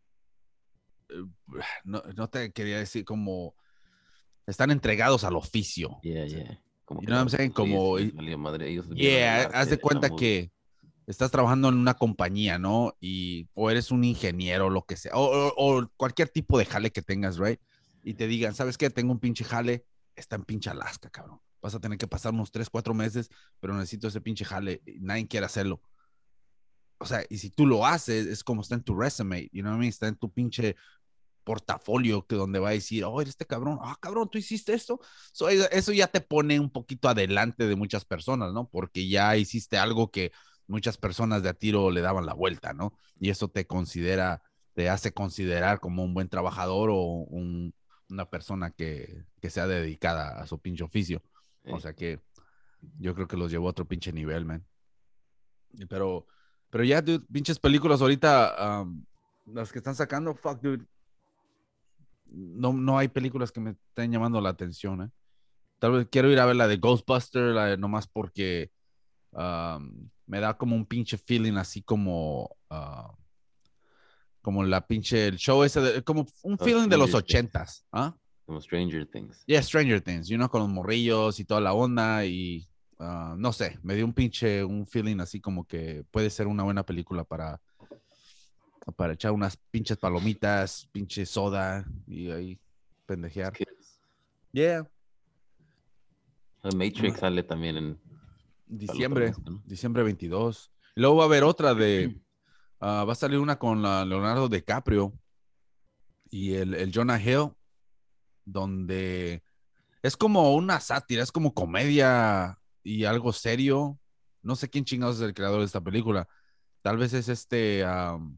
no, no te quería decir como, están entregados al oficio. Yeah, yeah. Como You que know what I'm los saying? Como, les valió madre, ellos vieron el yeah, arte haz de la cuenta movie. que estás trabajando en una compañía, ¿no? Y, o eres un ingeniero, lo que sea, o, o, o cualquier tipo de jale que tengas, right? Y te digan, ¿sabes qué? Tengo un pinche jale, está en pinche Alaska, cabrón. Vas a tener que pasar unos tres, cuatro meses, pero necesito ese pinche jale. Y nadie quiere hacerlo. O sea, y si tú lo haces, es como está en tu resume, you know what I mean? Está en tu pinche portafolio que donde va a decir, oh, este cabrón, ah, cabrón, tú hiciste esto. So, eso ya te pone un poquito adelante de muchas personas, ¿no? Porque ya hiciste algo que muchas personas de a tiro le daban la vuelta, ¿no? Y eso te considera, te hace considerar como un buen trabajador o un, una persona que, que sea dedicada a su pinche oficio. Sí. O sea que yo creo que los llevó a otro pinche nivel, man. Pero, pero ya, dude, pinches películas ahorita, um, las que están sacando, fuck, dude. No, no hay películas que me estén llamando la atención, ¿eh? Tal vez quiero ir a ver la de Ghostbuster, la de, nomás porque um, me da como un pinche feeling así como, uh, como la pinche, el show ese, de, como un Oh, feeling de los Stranger Things. ochentas, ¿ah? Como Stranger Things. Yeah, Stranger Things, you know, con los morrillos y toda la onda y uh, no sé, me dio un pinche, un feeling así como que puede ser una buena película para, para echar unas pinches palomitas, pinche soda y ahí pendejear. Kids. Yeah. The Matrix sale también en... Diciembre, otro mes, ¿no? diciembre veintidós. Luego va a haber otra de, uh, va a salir una con la Leonardo DiCaprio y el, el Jonah Hill, donde es como una sátira, es como comedia y algo serio. No sé quién chingados es el creador de esta película. Tal vez es este um,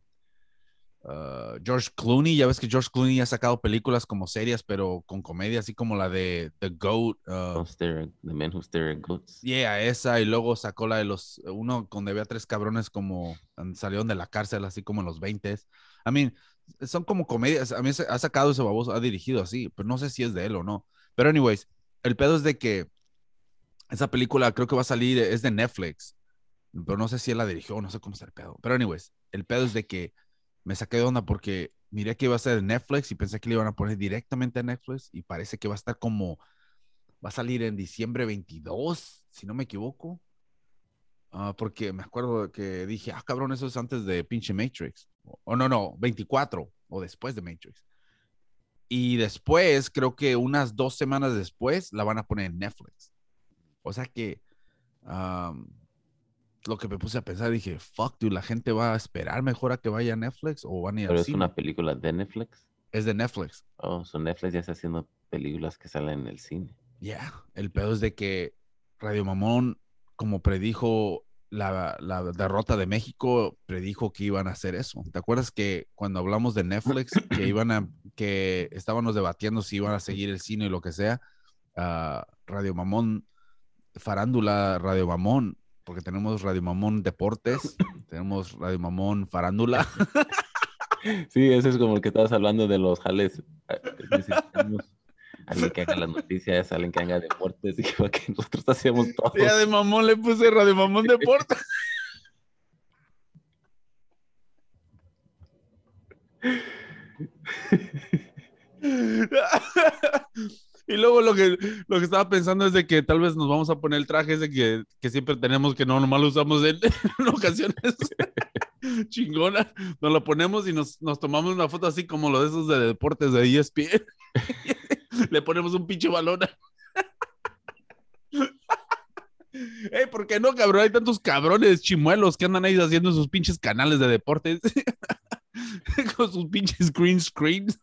uh, George Clooney. Ya ves que George Clooney ha sacado películas como serias, pero con comedia, así como la de The Goat. Uh, Don't stare- The Men Who Stare at Goats. Yeah, esa, y luego sacó la de los, uno donde había tres cabrones como salieron de la cárcel, así como en los veinte. I mean, son como comedias. A mí se- ha sacado ese baboso, ha dirigido así, pero no sé si es de él o no. Pero, anyways, el pedo es de que esa película creo que va a salir, es de Netflix, pero no sé si él la dirigió, no sé cómo está el pedo. Pero, anyways, el pedo es de que me saqué de onda porque miré que iba a ser de Netflix y pensé que le iban a poner directamente a Netflix y parece que va a estar como. Va a salir en diciembre veintidós, si no me equivoco. Uh, porque me acuerdo que dije, ah, cabrón, eso es antes de pinche Matrix. O oh, no, no, veinticuatro o después de Matrix. Y después, creo que unas dos semanas después, la van a poner en Netflix. O sea que um, lo que me puse a pensar, dije, fuck, dude, la gente va a esperar mejor a que vaya a Netflix o van a ir Pero al es cine. una película de Netflix. Es de Netflix. Oh, so Netflix ya está haciendo películas que salen en el cine. Ya, yeah. El pedo es de que Radio Mamón, como predijo la, la derrota de México, predijo que iban a hacer eso. ¿Te acuerdas que cuando hablamos de Netflix, que iban a, que estábamos debatiendo si iban a seguir el cine y lo que sea? Uh, Radio Mamón, Farándula, Radio Mamón, porque tenemos Radio Mamón Deportes, tenemos Radio Mamón Farándula. Sí, ese es como el que estabas hablando de los jales. Necesitamos alguien que haga las noticias, alguien que haga deportes, y que nosotros hacíamos todo. Ya de mamón le puse Radio Mamón Deportes. Y luego lo que, lo que estaba pensando es de que tal vez nos vamos a poner el traje ese que, que siempre tenemos, que no normal usamos en, en ocasiones chingona. Nos lo ponemos y nos, nos tomamos una foto así como lo de esos de deportes de E S P N. Le ponemos un pinche balón. Ey, ¿por qué no, cabrón? Hay tantos cabrones chimuelos que andan ahí haciendo sus pinches canales de deportes con sus pinches green screens.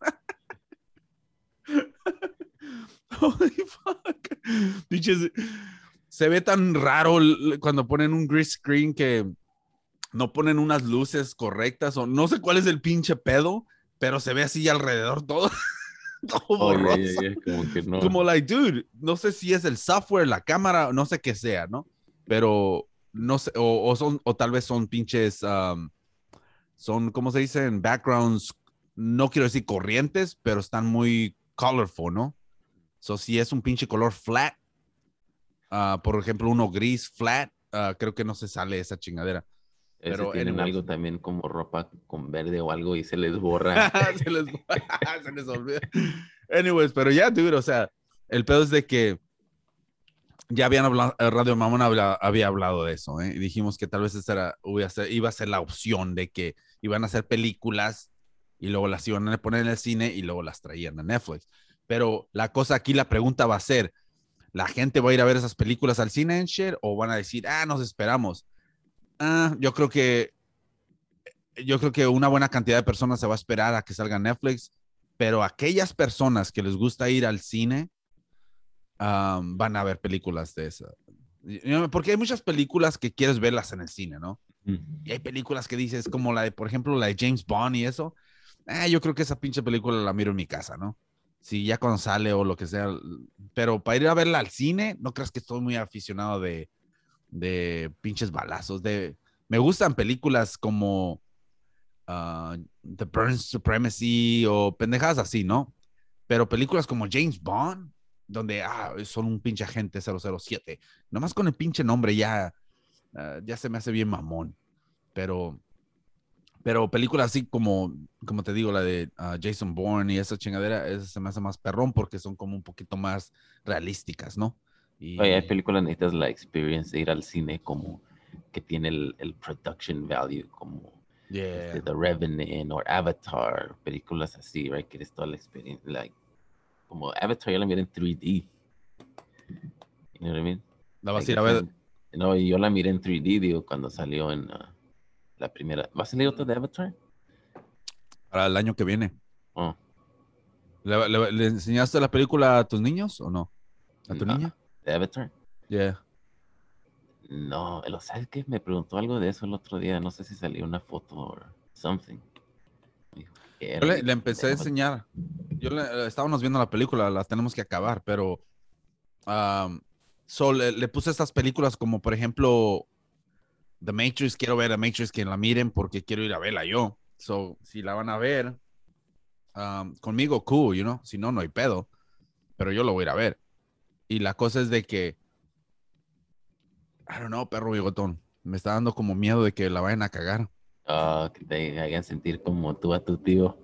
Holy fuck. Pinches, se ve tan raro cuando ponen un green screen que no ponen unas luces correctas o no sé cuál es el pinche pedo, pero se ve así alrededor todo, todo Oye, oye, borroso. oye, como que no. Como like, dude, no sé si es el software, la cámara, no sé qué sea, ¿no? Pero no sé, o, o son, o tal vez son pinches, um, son, ¿cómo se dicen? Backgrounds, no quiero decir corrientes, pero están muy colorful, ¿no? So, si es un pinche color flat, uh, por ejemplo, uno gris flat, uh, creo que no se sale esa chingadera. A veces Pero, tienen anyways, algo también como ropa con verde o algo y se les borra. se, les, se les olvida. Anyways, pero ya, dude, o sea, el pedo es de que ya habían hablado, Radio Mamón habla, había hablado de eso, ¿eh? Y dijimos que tal vez esa era, iba, a ser, iba a ser la opción de que iban a hacer películas y luego las iban a poner en el cine y luego las traían a Netflix. Pero la cosa aquí, la pregunta va a ser, ¿la gente va a ir a ver esas películas al cine en share o van a decir, ah, nos esperamos? Ah, yo creo que yo creo que una buena cantidad de personas se va a esperar a que salga Netflix, pero aquellas personas que les gusta ir al cine um, van a ver películas de esa. Porque hay muchas películas que quieres verlas en el cine, ¿no? Y hay películas que dices, como la de, por ejemplo, la de James Bond y eso. Eh, yo creo que esa pinche película la miro en mi casa, ¿no? Si ya cuando sale o lo que sea. Pero para ir a verla al cine, no creas que estoy muy aficionado de, de pinches balazos. De, me gustan películas como uh, The Burn Supremacy o pendejadas así, ¿no? Pero películas como James Bond, donde ah, son un pinche agente cero cero siete, nomás con el pinche nombre ya, uh, ya se me hace bien mamón. Pero, pero películas así como, como te digo, la de uh, Jason Bourne y esa chingadera, esa se me hace más perrón porque son como un poquito más realísticas, ¿no? Oye, hay Y películas necesitas la experiencia de ir al cine como que tiene el, el production value, como yeah, este, The Revenant o Avatar, películas así, right? Que eres toda la experiencia, like, como Avatar yo la miré en tres D, you know what I mean? la vas Like, a ir a esa, ver no, yo la miré en tres D, digo, cuando salió en uh, la primera. ¿Va a salir otra de Avatar? para el año que viene. Oh, ¿Le, le, le enseñaste la película a tus niños o no? ¿A tu no, niña? de Avatar. Yeah. No, lo sabes que me preguntó algo de eso el otro día, no sé si salió una foto o something. Me dijo que Yo era le, y le empecé a de Avatar. enseñar. Yo le, estábamos viendo la película, la tenemos que acabar, pero um, so, le, le, puse estas películas como, por ejemplo, The Matrix. Quiero ver a Matrix, que la miren porque quiero ir a verla yo. So, si la van a ver um, conmigo, cool, you know. Si no, no hay pedo. Pero yo lo voy a ir a ver. Y la cosa es de que, I don't know, perro bigotón. Me está dando como miedo de que la vayan a cagar. Ah, que te hagan sentir como tú a tu tío.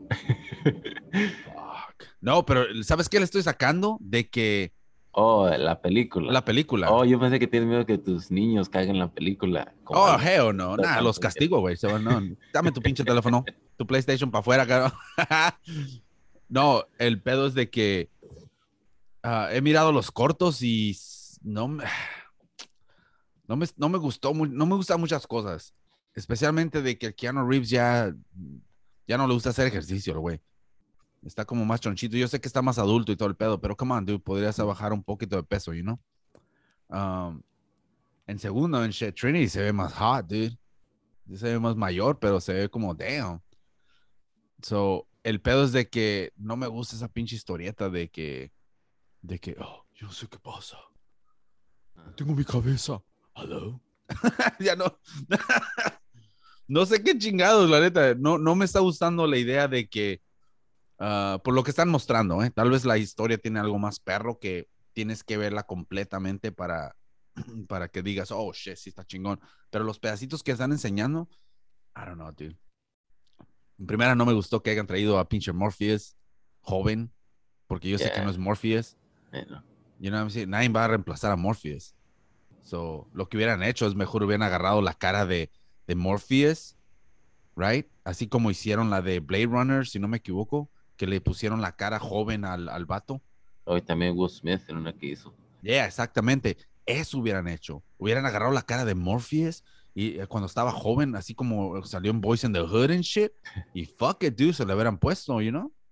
Fuck. No, pero ¿sabes qué le estoy sacando? De que Oh, la película. la película. Oh, yo pensé que tienes miedo que tus niños caigan en la película. Como Oh, algo. hell no. Nada, Tan los pendejo. castigo, güey. Se van, no. Dame tu pinche teléfono, tu PlayStation para afuera, cabrón. No, el pedo es de que uh, he mirado los cortos y no me, no me, no me gustó, no me gustan muchas cosas. Especialmente de que Keanu Reeves ya, ya no le gusta hacer ejercicio, güey. Está como más chonchito. Yo sé que está más adulto y todo el pedo, pero come on, dude, podrías bajar un poquito de peso, you know? Um, en segundo, en shit, Trinity se ve más hot, dude. Se ve más mayor, pero se ve como damn. So, el pedo es de que no me gusta esa pinche historieta de que, de que, oh, yo no sé qué pasa. Tengo mi cabeza. Hello. Ya no. No sé qué chingados, la neta. No, no me está gustando la idea de que, uh, por lo que están mostrando, ¿eh? Tal vez la historia tiene algo más perro que tienes que verla completamente para, para que digas, oh, shit, sí está chingón. Pero los pedacitos que están enseñando, I don't know, dude. En primera, no me gustó que hayan traído a pinche Morpheus joven, porque yo sé que no Yeah, es Morpheus. bueno. You know, nadie va a reemplazar a Morpheus. So, lo que hubieran hecho es mejor hubieran agarrado la cara de, de Morpheus, right? Así como hicieron la de Blade Runner, si no me equivoco, que le pusieron la cara joven al, al vato. Hoy también Will Smith en una que hizo. Yeah, exactamente. eso hubieran hecho. Hubieran agarrado la cara de Morpheus y eh, cuando estaba joven, así como salió en Boys in the Hood and shit, y fuck it, dude, se le hubieran puesto, you know?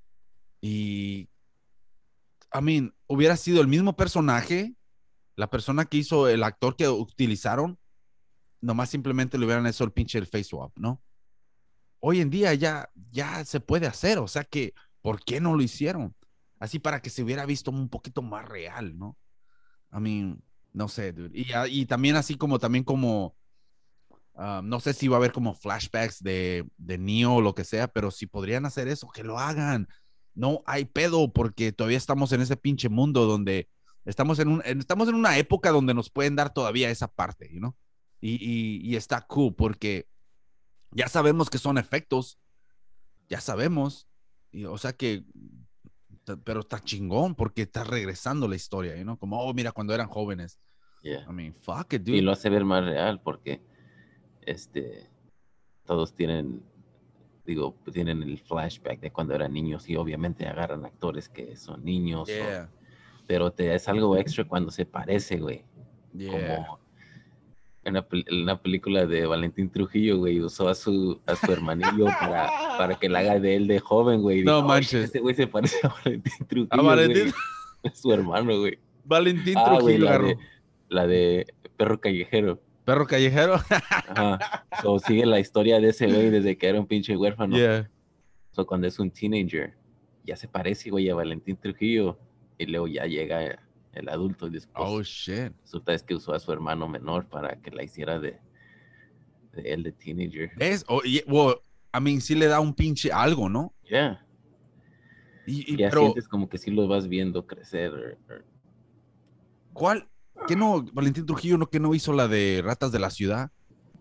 Y, I mean, hubiera sido el mismo personaje, la persona que hizo, el actor que utilizaron, nomás simplemente le hubieran hecho el pinche el face swap, ¿no? Hoy en día ya, ya se puede hacer, o sea que, ¿por qué no lo hicieron? Así para que se hubiera visto un poquito más real, ¿no? I mean, no sé, dude. Y, y también así como, también como, uh, no sé si va a haber como flashbacks de, de Neo o lo que sea, pero si podrían hacer eso, que lo hagan. No hay pedo porque todavía estamos en ese pinche mundo donde estamos en, un, estamos en una época donde nos pueden dar todavía esa parte, ¿no? Y, y, y está cool porque ya sabemos que son efectos, ya sabemos, y, o sea que, pero está chingón porque está regresando la historia, ¿no? Como, oh, mira, cuando eran jóvenes. Yeah. I mean, fuck it, Y dude. lo hace ver más real porque este, todos tienen, digo, tienen el flashback de cuando eran niños y obviamente agarran actores que son niños, Yeah, o, pero te es algo extra cuando se parece, güey. yeah. Como en una, pel- en una película de Valentín Trujillo, güey, usó a su, a su hermanillo para, para que la haga de él de joven, güey. Y No dijo, "Oh, shit, manches. ese güey se parece a Valentín A Trujillo, Valentín, güey. Es su hermano, güey. Valentín Ah, güey, Trujillo la de, agarró. la de Perro Callejero. Perro callejero. Ajá. So, sigue la historia de ese güey desde que era un pinche huérfano. Yeah. So, cuando es un teenager, ya se parece, güey, a Valentín Trujillo. Y luego ya llega el adulto y después Oh, shit. resulta es que usó a su hermano menor para que la hiciera de, de él de teenager. Es, oh, y, well, I mean, sí le da un pinche algo, ¿no? Yeah. Y, y Ya pero, sientes como que sí lo vas viendo crecer. or- or- ¿cuál? ¿Qué no? Valentín Trujillo, ¿no? ¿Qué no hizo la de Ratas de la Ciudad?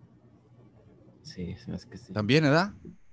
Sí, se me hace que sí. También, ¿verdad?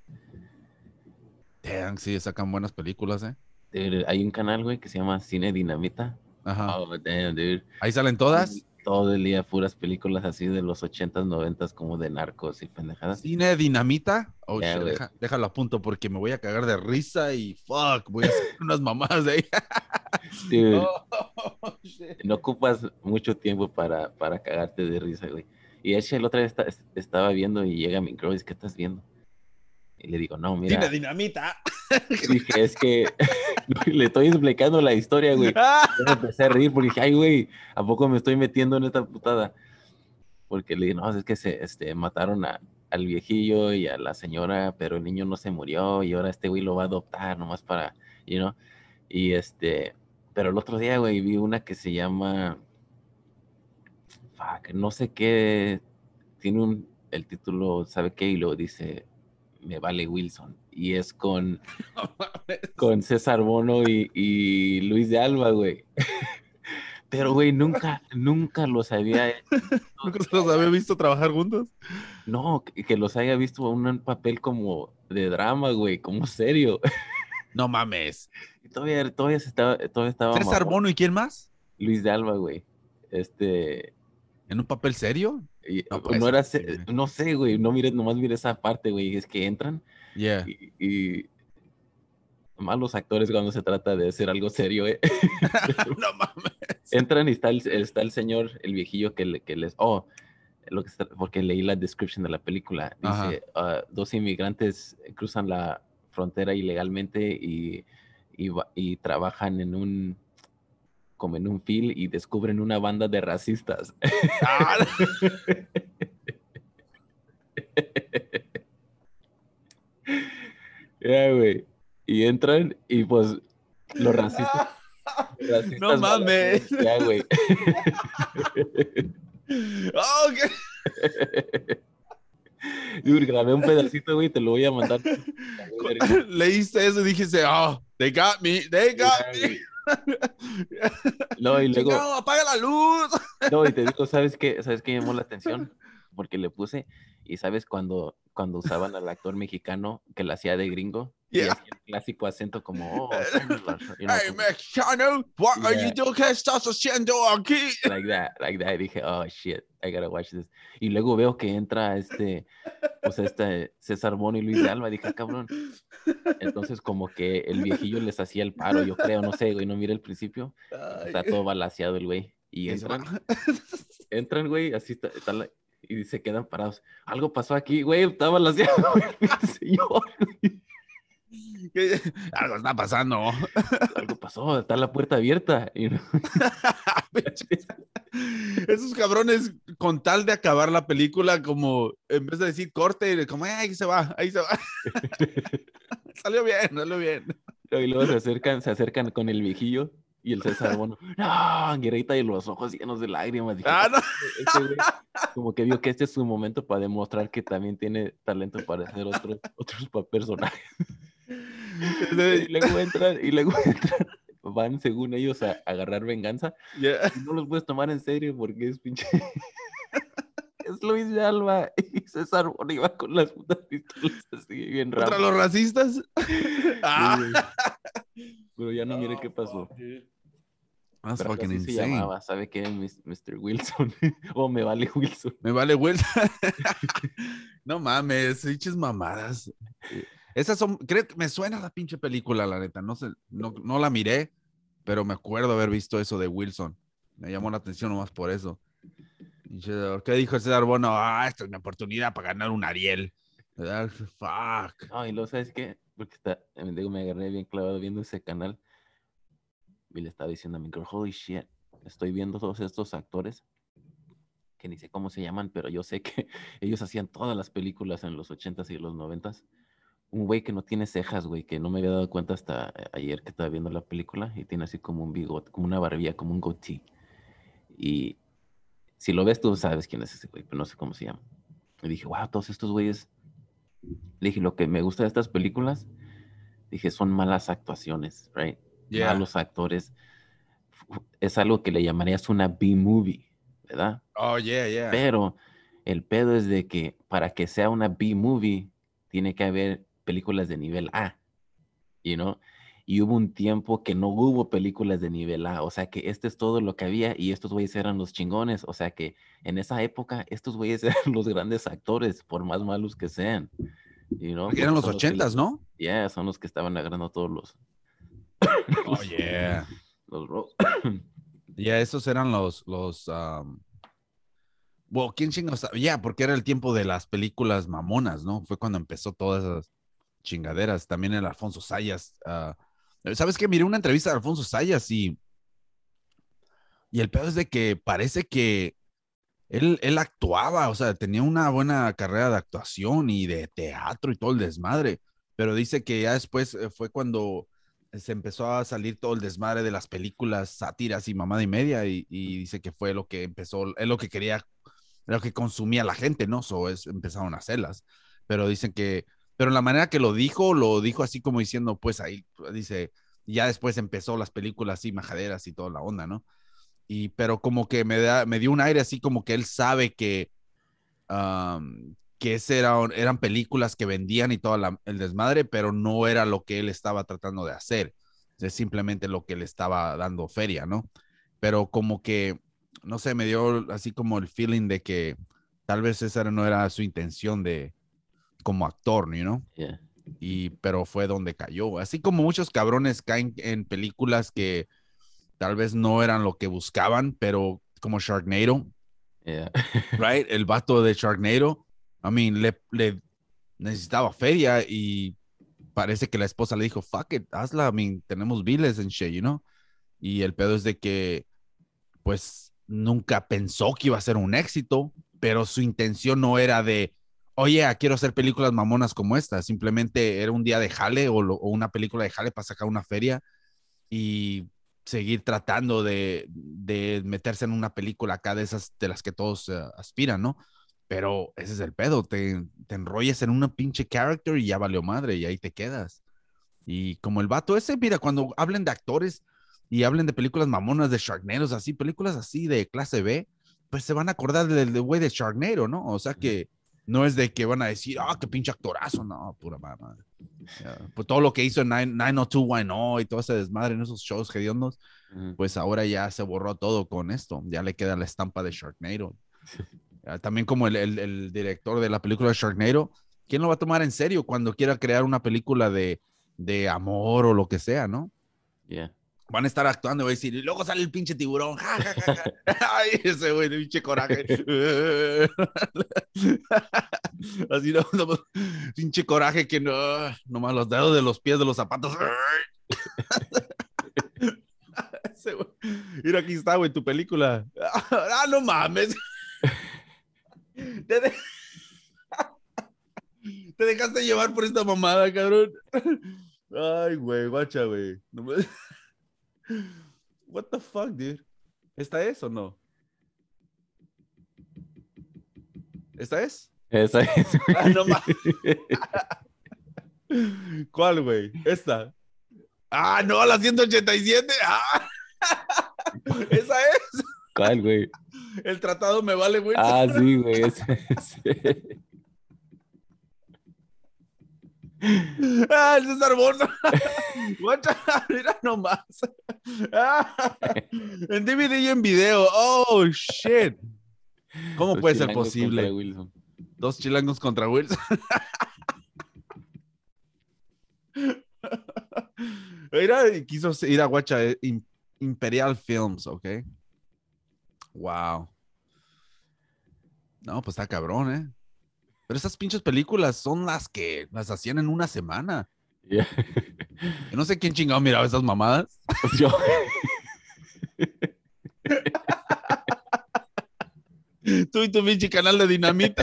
Damn, sí, sacan buenas películas, ¿eh? Dude, hay un canal, güey, que se llama Cine Dinamita. Ajá. Oh, damn, dude. Ahí salen Todo, todas. todo el día puras películas así de los ochentas, noventas, como de narcos y pendejadas. Cine Dinamita. Oh, Ya, shit, güey. deja, déjalo a punto porque me voy a cagar de risa y fuck, voy a hacer unas mamadas de ahí. Dude, Oh, shit. no ocupas mucho tiempo para, para cagarte de risa, güey. Y ese el otra vez está- estaba viendo y llega mi girl y dice, ¿qué estás viendo? Y le digo, no, Cine mira, Dinamita. dije, es que le estoy explicando la historia, güey. Yo me empecé a reír porque dije, ay, güey, ¿a poco me estoy metiendo en esta putada? Porque le dije, no, es que se este, mataron a, al viejillo y a la señora, pero el niño no se murió y ahora este güey lo va a adoptar nomás para, you know. Y este, pero el otro día, güey, vi una que se llama, fuck, no sé qué, tiene un, el título, ¿sabe qué? Y luego dice, Me Vale Wilson. Y es con, con César Bono y, y Luis de Alba, güey. Pero, güey, nunca, nunca los había ¿Nunca se los había visto trabajar juntos? No, que, que los haya visto en un papel como de drama, güey, como serio. No mames. Y todavía, todavía, se estaba, todavía estaba César mamón. Bono y quién más? Luis de Alba, güey. Este, ¿En un papel serio? y- No puede no ser era, se- posible. no sé, güey, no mires, nomás mire esa parte, güey, es que entran Yeah. y, y malos actores cuando se trata de hacer algo serio, eh. No mames. Entran y está el, está el señor, el viejillo que, le- que les, oh, lo que está- porque leí la description de la película, Ajá. dice, ah, dos inmigrantes cruzan la frontera ilegalmente y, y, va- y trabajan en un, como en un field y descubren una banda de racistas. Ah, Ya, güey. Y entran y pues los racistas, los no racistas mames. balacean, ya, güey. Oh, ok. Dude, grabé un pedacito, güey, te lo voy a mandar. Leíste eso y dijiste, oh, they got me, they got Ya, me. güey. No, y luego, Chingado, apaga la luz. no, y te digo, ¿sabes qué? ¿Sabes qué llamó la atención? Porque le puse, y sabes cuando, cuando usaban al actor mexicano que la hacía de gringo, y Yeah. hacía el clásico acento como, oh, somos la- you know, Hey, como- mexicano, what are Yeah. you doing? ¿Qué estás haciendo aquí? like that, like that. Y dije, oh shit, I gotta watch this. Y luego veo que entra este, pues este César Bono y Luis de Alba. Dije, ah, cabrón. Entonces, como que el viejillo les hacía el paro, yo creo, no sé, güey, no mira el principio. Está Ay. todo balaseado el güey. Y Es entran, ma- entran, güey, así está, está la- y se quedan parados. Algo pasó aquí, güey, estaba la güey, el señor, güey. Algo está pasando. Algo pasó, está la puerta abierta. Y no- Esos cabrones, con tal de acabar la película, como en vez de decir corte, como "Eh, ahí se va, ahí se va". Salió bien, salió bien. Y luego se acercan, se acercan con el viejillo y el César, bueno, no, grita y los ojos llenos de lágrimas. Dije, Ah, "Oh, no. este güey, como que vio que este es su momento para demostrar que también tiene talento para hacer otros, otros pa- personajes. Y luego entran, y luego entran, van según ellos a, a agarrar venganza Yeah. y no los puedes tomar en serio porque es pinche, es Luis de Alba y César Bolívar con las putas pistolas así bien ¿Contra rápido. los racistas? Sí, Ah. güey. Pero ya no mire Oh, qué pasó. fuck, dude. That's Pero algo fucking así se insane. llamaba, ¿sabe qué? Mis- mister Wilson. O me vale Wilson. Me vale vuelta. No mames, pinches mamadas. Eh, Esas son, creo que me suena la pinche película, la neta. No sé, no, no la miré, pero me acuerdo haber visto eso de Wilson. Me llamó la atención nomás por eso. Pinche, ¿qué dijo el César Bono? Ah, esta es mi oportunidad para ganar un Ariel. Ah, fuck. No, y luego, ¿sabes qué? Porque está, eh, digo, me agarré bien clavado viendo ese canal y le estaba diciendo a mi girl, holy shit, estoy viendo todos estos actores que ni sé cómo se llaman, pero yo sé que ellos hacían todas las películas en los ochentas y los noventas. Un güey que no tiene cejas, güey, que no me había dado cuenta hasta eh, ayer que estaba viendo la película y tiene así como un bigote, como una barbilla, como un goatee. Y si lo ves, tú sabes quién es ese güey, pero no sé cómo se llama. Y dije, wow, todos estos güeyes. Le dije, lo que me gusta de estas películas, dije, son malas actuaciones, right? Yeah. Malos actores. Es algo que le llamarías una B-movie, ¿verdad? Oh, yeah, yeah. Pero el pedo es de que para que sea una B-movie, tiene que haber películas de nivel A, you know? Y hubo un tiempo que no hubo películas de nivel A, o sea que este es todo lo que había y estos güeyes eran los chingones, o sea que en esa época estos güeyes eran los grandes actores, por más malos que sean, you know? Porque eran Porque los son los que le, ochentas, ¿no? yeah, son los que estaban agarrando todos los, Oh, los, yeah. los roles. Ya, esos eran los, los, um, bueno, ¿quién chingados? Ya, yeah, porque era el tiempo de las películas mamonas, ¿no? Fue cuando empezó todas esas chingaderas. También el Alfonso Sayas. ah, ¿Sabes qué? Miré una entrevista de Alfonso Sayas y, y el pedo es de que parece que él, él actuaba, o sea, tenía una buena carrera de actuación y de teatro y todo el desmadre, pero dice que ya después eh, fue cuando se empezó a salir todo el desmadre de las películas, sátiras y mamada y media, y, y dice que fue lo que empezó, es lo que quería, lo que consumía la gente, ¿no? So es, empezaron a hacerlas, pero dicen que, pero la manera que lo dijo, lo dijo así como diciendo, pues ahí, dice, ya después empezó las películas así, majaderas y toda la onda, ¿no? Y pero como que me, da, me dio un aire así como que él sabe que, um, que ese era, eran películas que vendían y todo la, el desmadre, pero no era lo que él estaba tratando de hacer. Es simplemente lo que le estaba dando feria, ¿no? Pero como que, no sé, me dio así como el feeling de que tal vez esa no era su intención de como actor, ¿no? You know? Yeah, Y pero fue donde cayó. Así como muchos cabrones caen en películas que tal vez no eran lo que buscaban, pero como Sharknado, yeah. right? El vato de Sharknado, I mean, le, le necesitaba feria y parece que la esposa le dijo, fuck it, hazla, I mean, tenemos biles en shit, you know? Y el pedo es de que, pues, nunca pensó que iba a ser un éxito, pero su intención no era de, oye, quiero hacer películas mamonas como esta, simplemente era un día de jale o, lo, o una película de jale para sacar una feria y seguir tratando de, de, meterse en una película acá de esas de las que todos uh, aspiran, ¿no? Pero ese es el pedo, te, te enrollas en una pinche character y ya valió madre y ahí te quedas. Y como el vato ese, mira, cuando hablen de actores y hablen de películas mamonas de Sharknados, así, películas así de clase B, pues se van a acordar del güey de Sharknado, ¿no? O sea que no es de que van a decir, ah, qué pinche actorazo, no, pura madre. Yeah. Pues todo lo que hizo en nueve oh dos Why No y todo ese desmadre en esos shows hediondos, Ujú. pues ahora ya se borró todo con esto. Ya le queda la estampa de Sharknado. Uh, también como el, el, el, director de la película de Sharknado, ¿quién lo va a tomar en serio cuando quiera crear una película de, de amor o lo que sea, no? Yeah. van a estar actuando, güey, y luego sale el pinche tiburón. Ja, ja, ja, ja. Ay, ese güey, de pinche coraje. Así no, no, pinche coraje que no, nomás los dedos de los pies de los zapatos. Ese güey. Mira, aquí está, güey, tu película. Ah, no mames. Te, de... Te dejaste llevar por esta mamada, cabrón. Ay, güey, guacha, güey. No me... What the fuck, dude? ¿Esta es o no? ¿Esta es? Esa es, güey. Ah, no mames. ¿Cuál, güey? Esta. Ah, no, la ciento ochenta y siete. Ah. Esa es. ¿Cuál, güey? El tratado me vale, güey. Ah, sí, güey. Ese, ese. Ah, el César Bono. Guacha, mira nomás. Ah, en D V D y en video. Oh, shit. ¿Cómo Los puede ser chilangos posible? contra Wilson. Dos chilangos contra Wilson. Mira, quiso ir a Guacha eh, Imperial Films, ¿ok? Wow. No, pues está cabrón, ¿eh? Pero esas pinches películas son las que las hacían en una semana. Yeah. Yo no sé quién chingado miraba esas mamadas. Yo. Tú y tu pinche canal de Dinamita.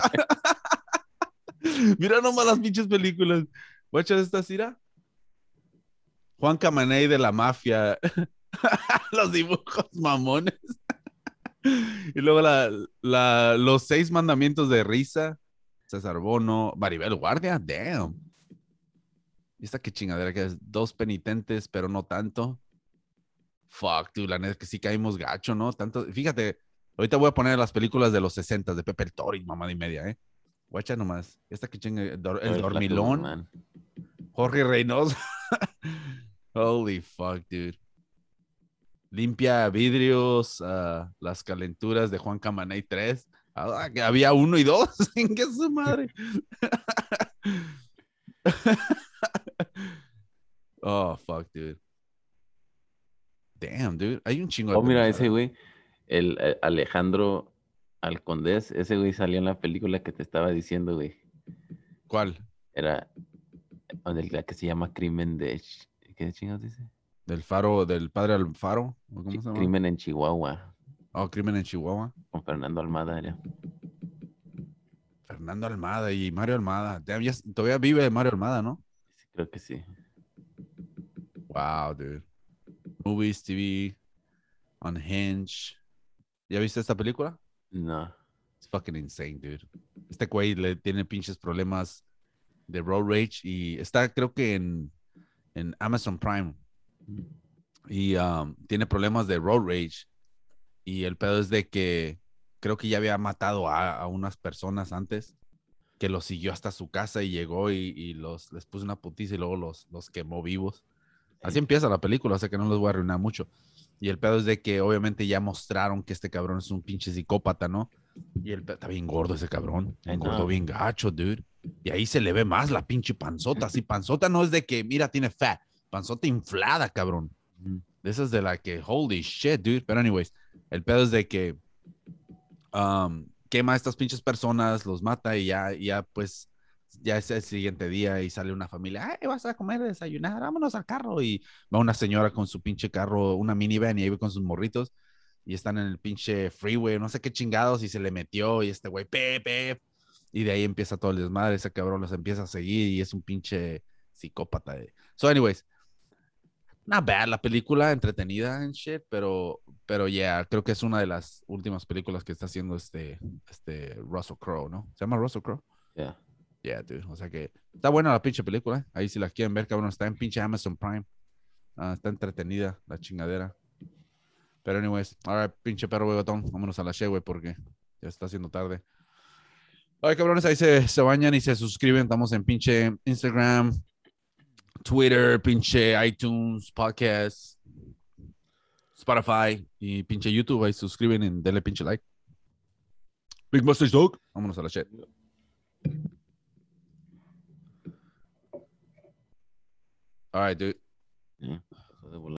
Mira nomás las pinches películas. Guacha de esta Cira. Juan Camaney de la mafia. Los dibujos mamones. Y luego la, la, los seis mandamientos de risa. César Bono. Maribel Guardia. Damn. ¿Y esta qué chingadera que es? Dos penitentes, pero no tanto. Fuck, dude, la neta es que sí caímos gacho, ¿no? Tanto, fíjate, ahorita voy a poner las películas de los sesenta de Pepe el Toro y mamá y media, ¿eh? Guacha nomás. Esta que chinga, el, dor, el dormilón. Man. Jorge Reynoso. Holy fuck, dude. Limpia vidrios, uh, las calenturas de Juan Camaney tres. Ah, que había uno y dos. ¿En qué su madre? Oh, fuck, dude. Damn, dude. Hay un chingo de Oh, mira, ese güey, el, el Alejandro Alcondés, ese güey salió en la película que te estaba diciendo, güey. ¿Cuál? Era la que se llama Crimen de... ¿Qué chingados dice? Del faro, del padre Alfaro. ¿Cómo se llama? Crimen en Chihuahua. Oh, Crimen en Chihuahua. Con Fernando Almada, ya. Fernando Almada y Mario Almada. Damn, ya, todavía vive Mario Almada, ¿no? Sí, creo que sí. Wow, dude. Movies, T V, Unhinged. ¿Ya viste esta película? No. It's fucking insane, dude. Este güey le tiene pinches problemas de road rage y está creo que en, en Amazon Prime. Y um, tiene problemas de road rage. Y el pedo es de que creo que ya había matado a, a unas personas antes, que los siguió hasta su casa y llegó y, y los, les puso una putiza y luego los, los quemó vivos. Así empieza la película, o sea que no les voy a arruinar mucho. Y el pedo es de que obviamente ya mostraron que este cabrón es un pinche psicópata, ¿no? Y el pedo, está bien gordo ese cabrón. Engordó bien gacho, dude. Y ahí se le ve más la pinche panzota. Así, panzota no es de que, mira, tiene fat. Panzota inflada, cabrón. De esas de la que, holy shit, dude. Pero anyways, el pedo es de que um, quema a estas pinches personas, los mata y ya, ya pues ya es el siguiente día y sale una familia, ay, vas a comer, desayunar, vámonos al carro. Y va una señora con su pinche carro, una minivan, y ahí va con sus morritos y están en el pinche freeway, no sé qué chingados, y se le metió y este güey, pepe, y de ahí empieza todo el desmadre, ese cabrón los empieza a seguir y es un pinche psicópata. De... So anyways, not bad la película, entretenida and shit, pero, pero yeah, creo que es una de las últimas películas que está haciendo este, este Russell Crowe, ¿no? ¿Se llama Russell Crowe? Yeah. Yeah, dude. O sea que está buena la pinche película. Ahí si la quieren ver, cabrón, está en pinche Amazon Prime. Uh, está entretenida la chingadera. Pero anyways, ahora pinche perro bigotón, vámonos a la she, güey, porque ya está haciendo tarde. Ay, cabrones, ahí se, se bañan y se suscriben. Estamos en pinche Instagram, Twitter, pinche iTunes, Podcast, Spotify y pinche YouTube. Ahí se suscriben y denle pinche like. Big Mustache Dog, vámonos a la she. All right, dude. Yeah.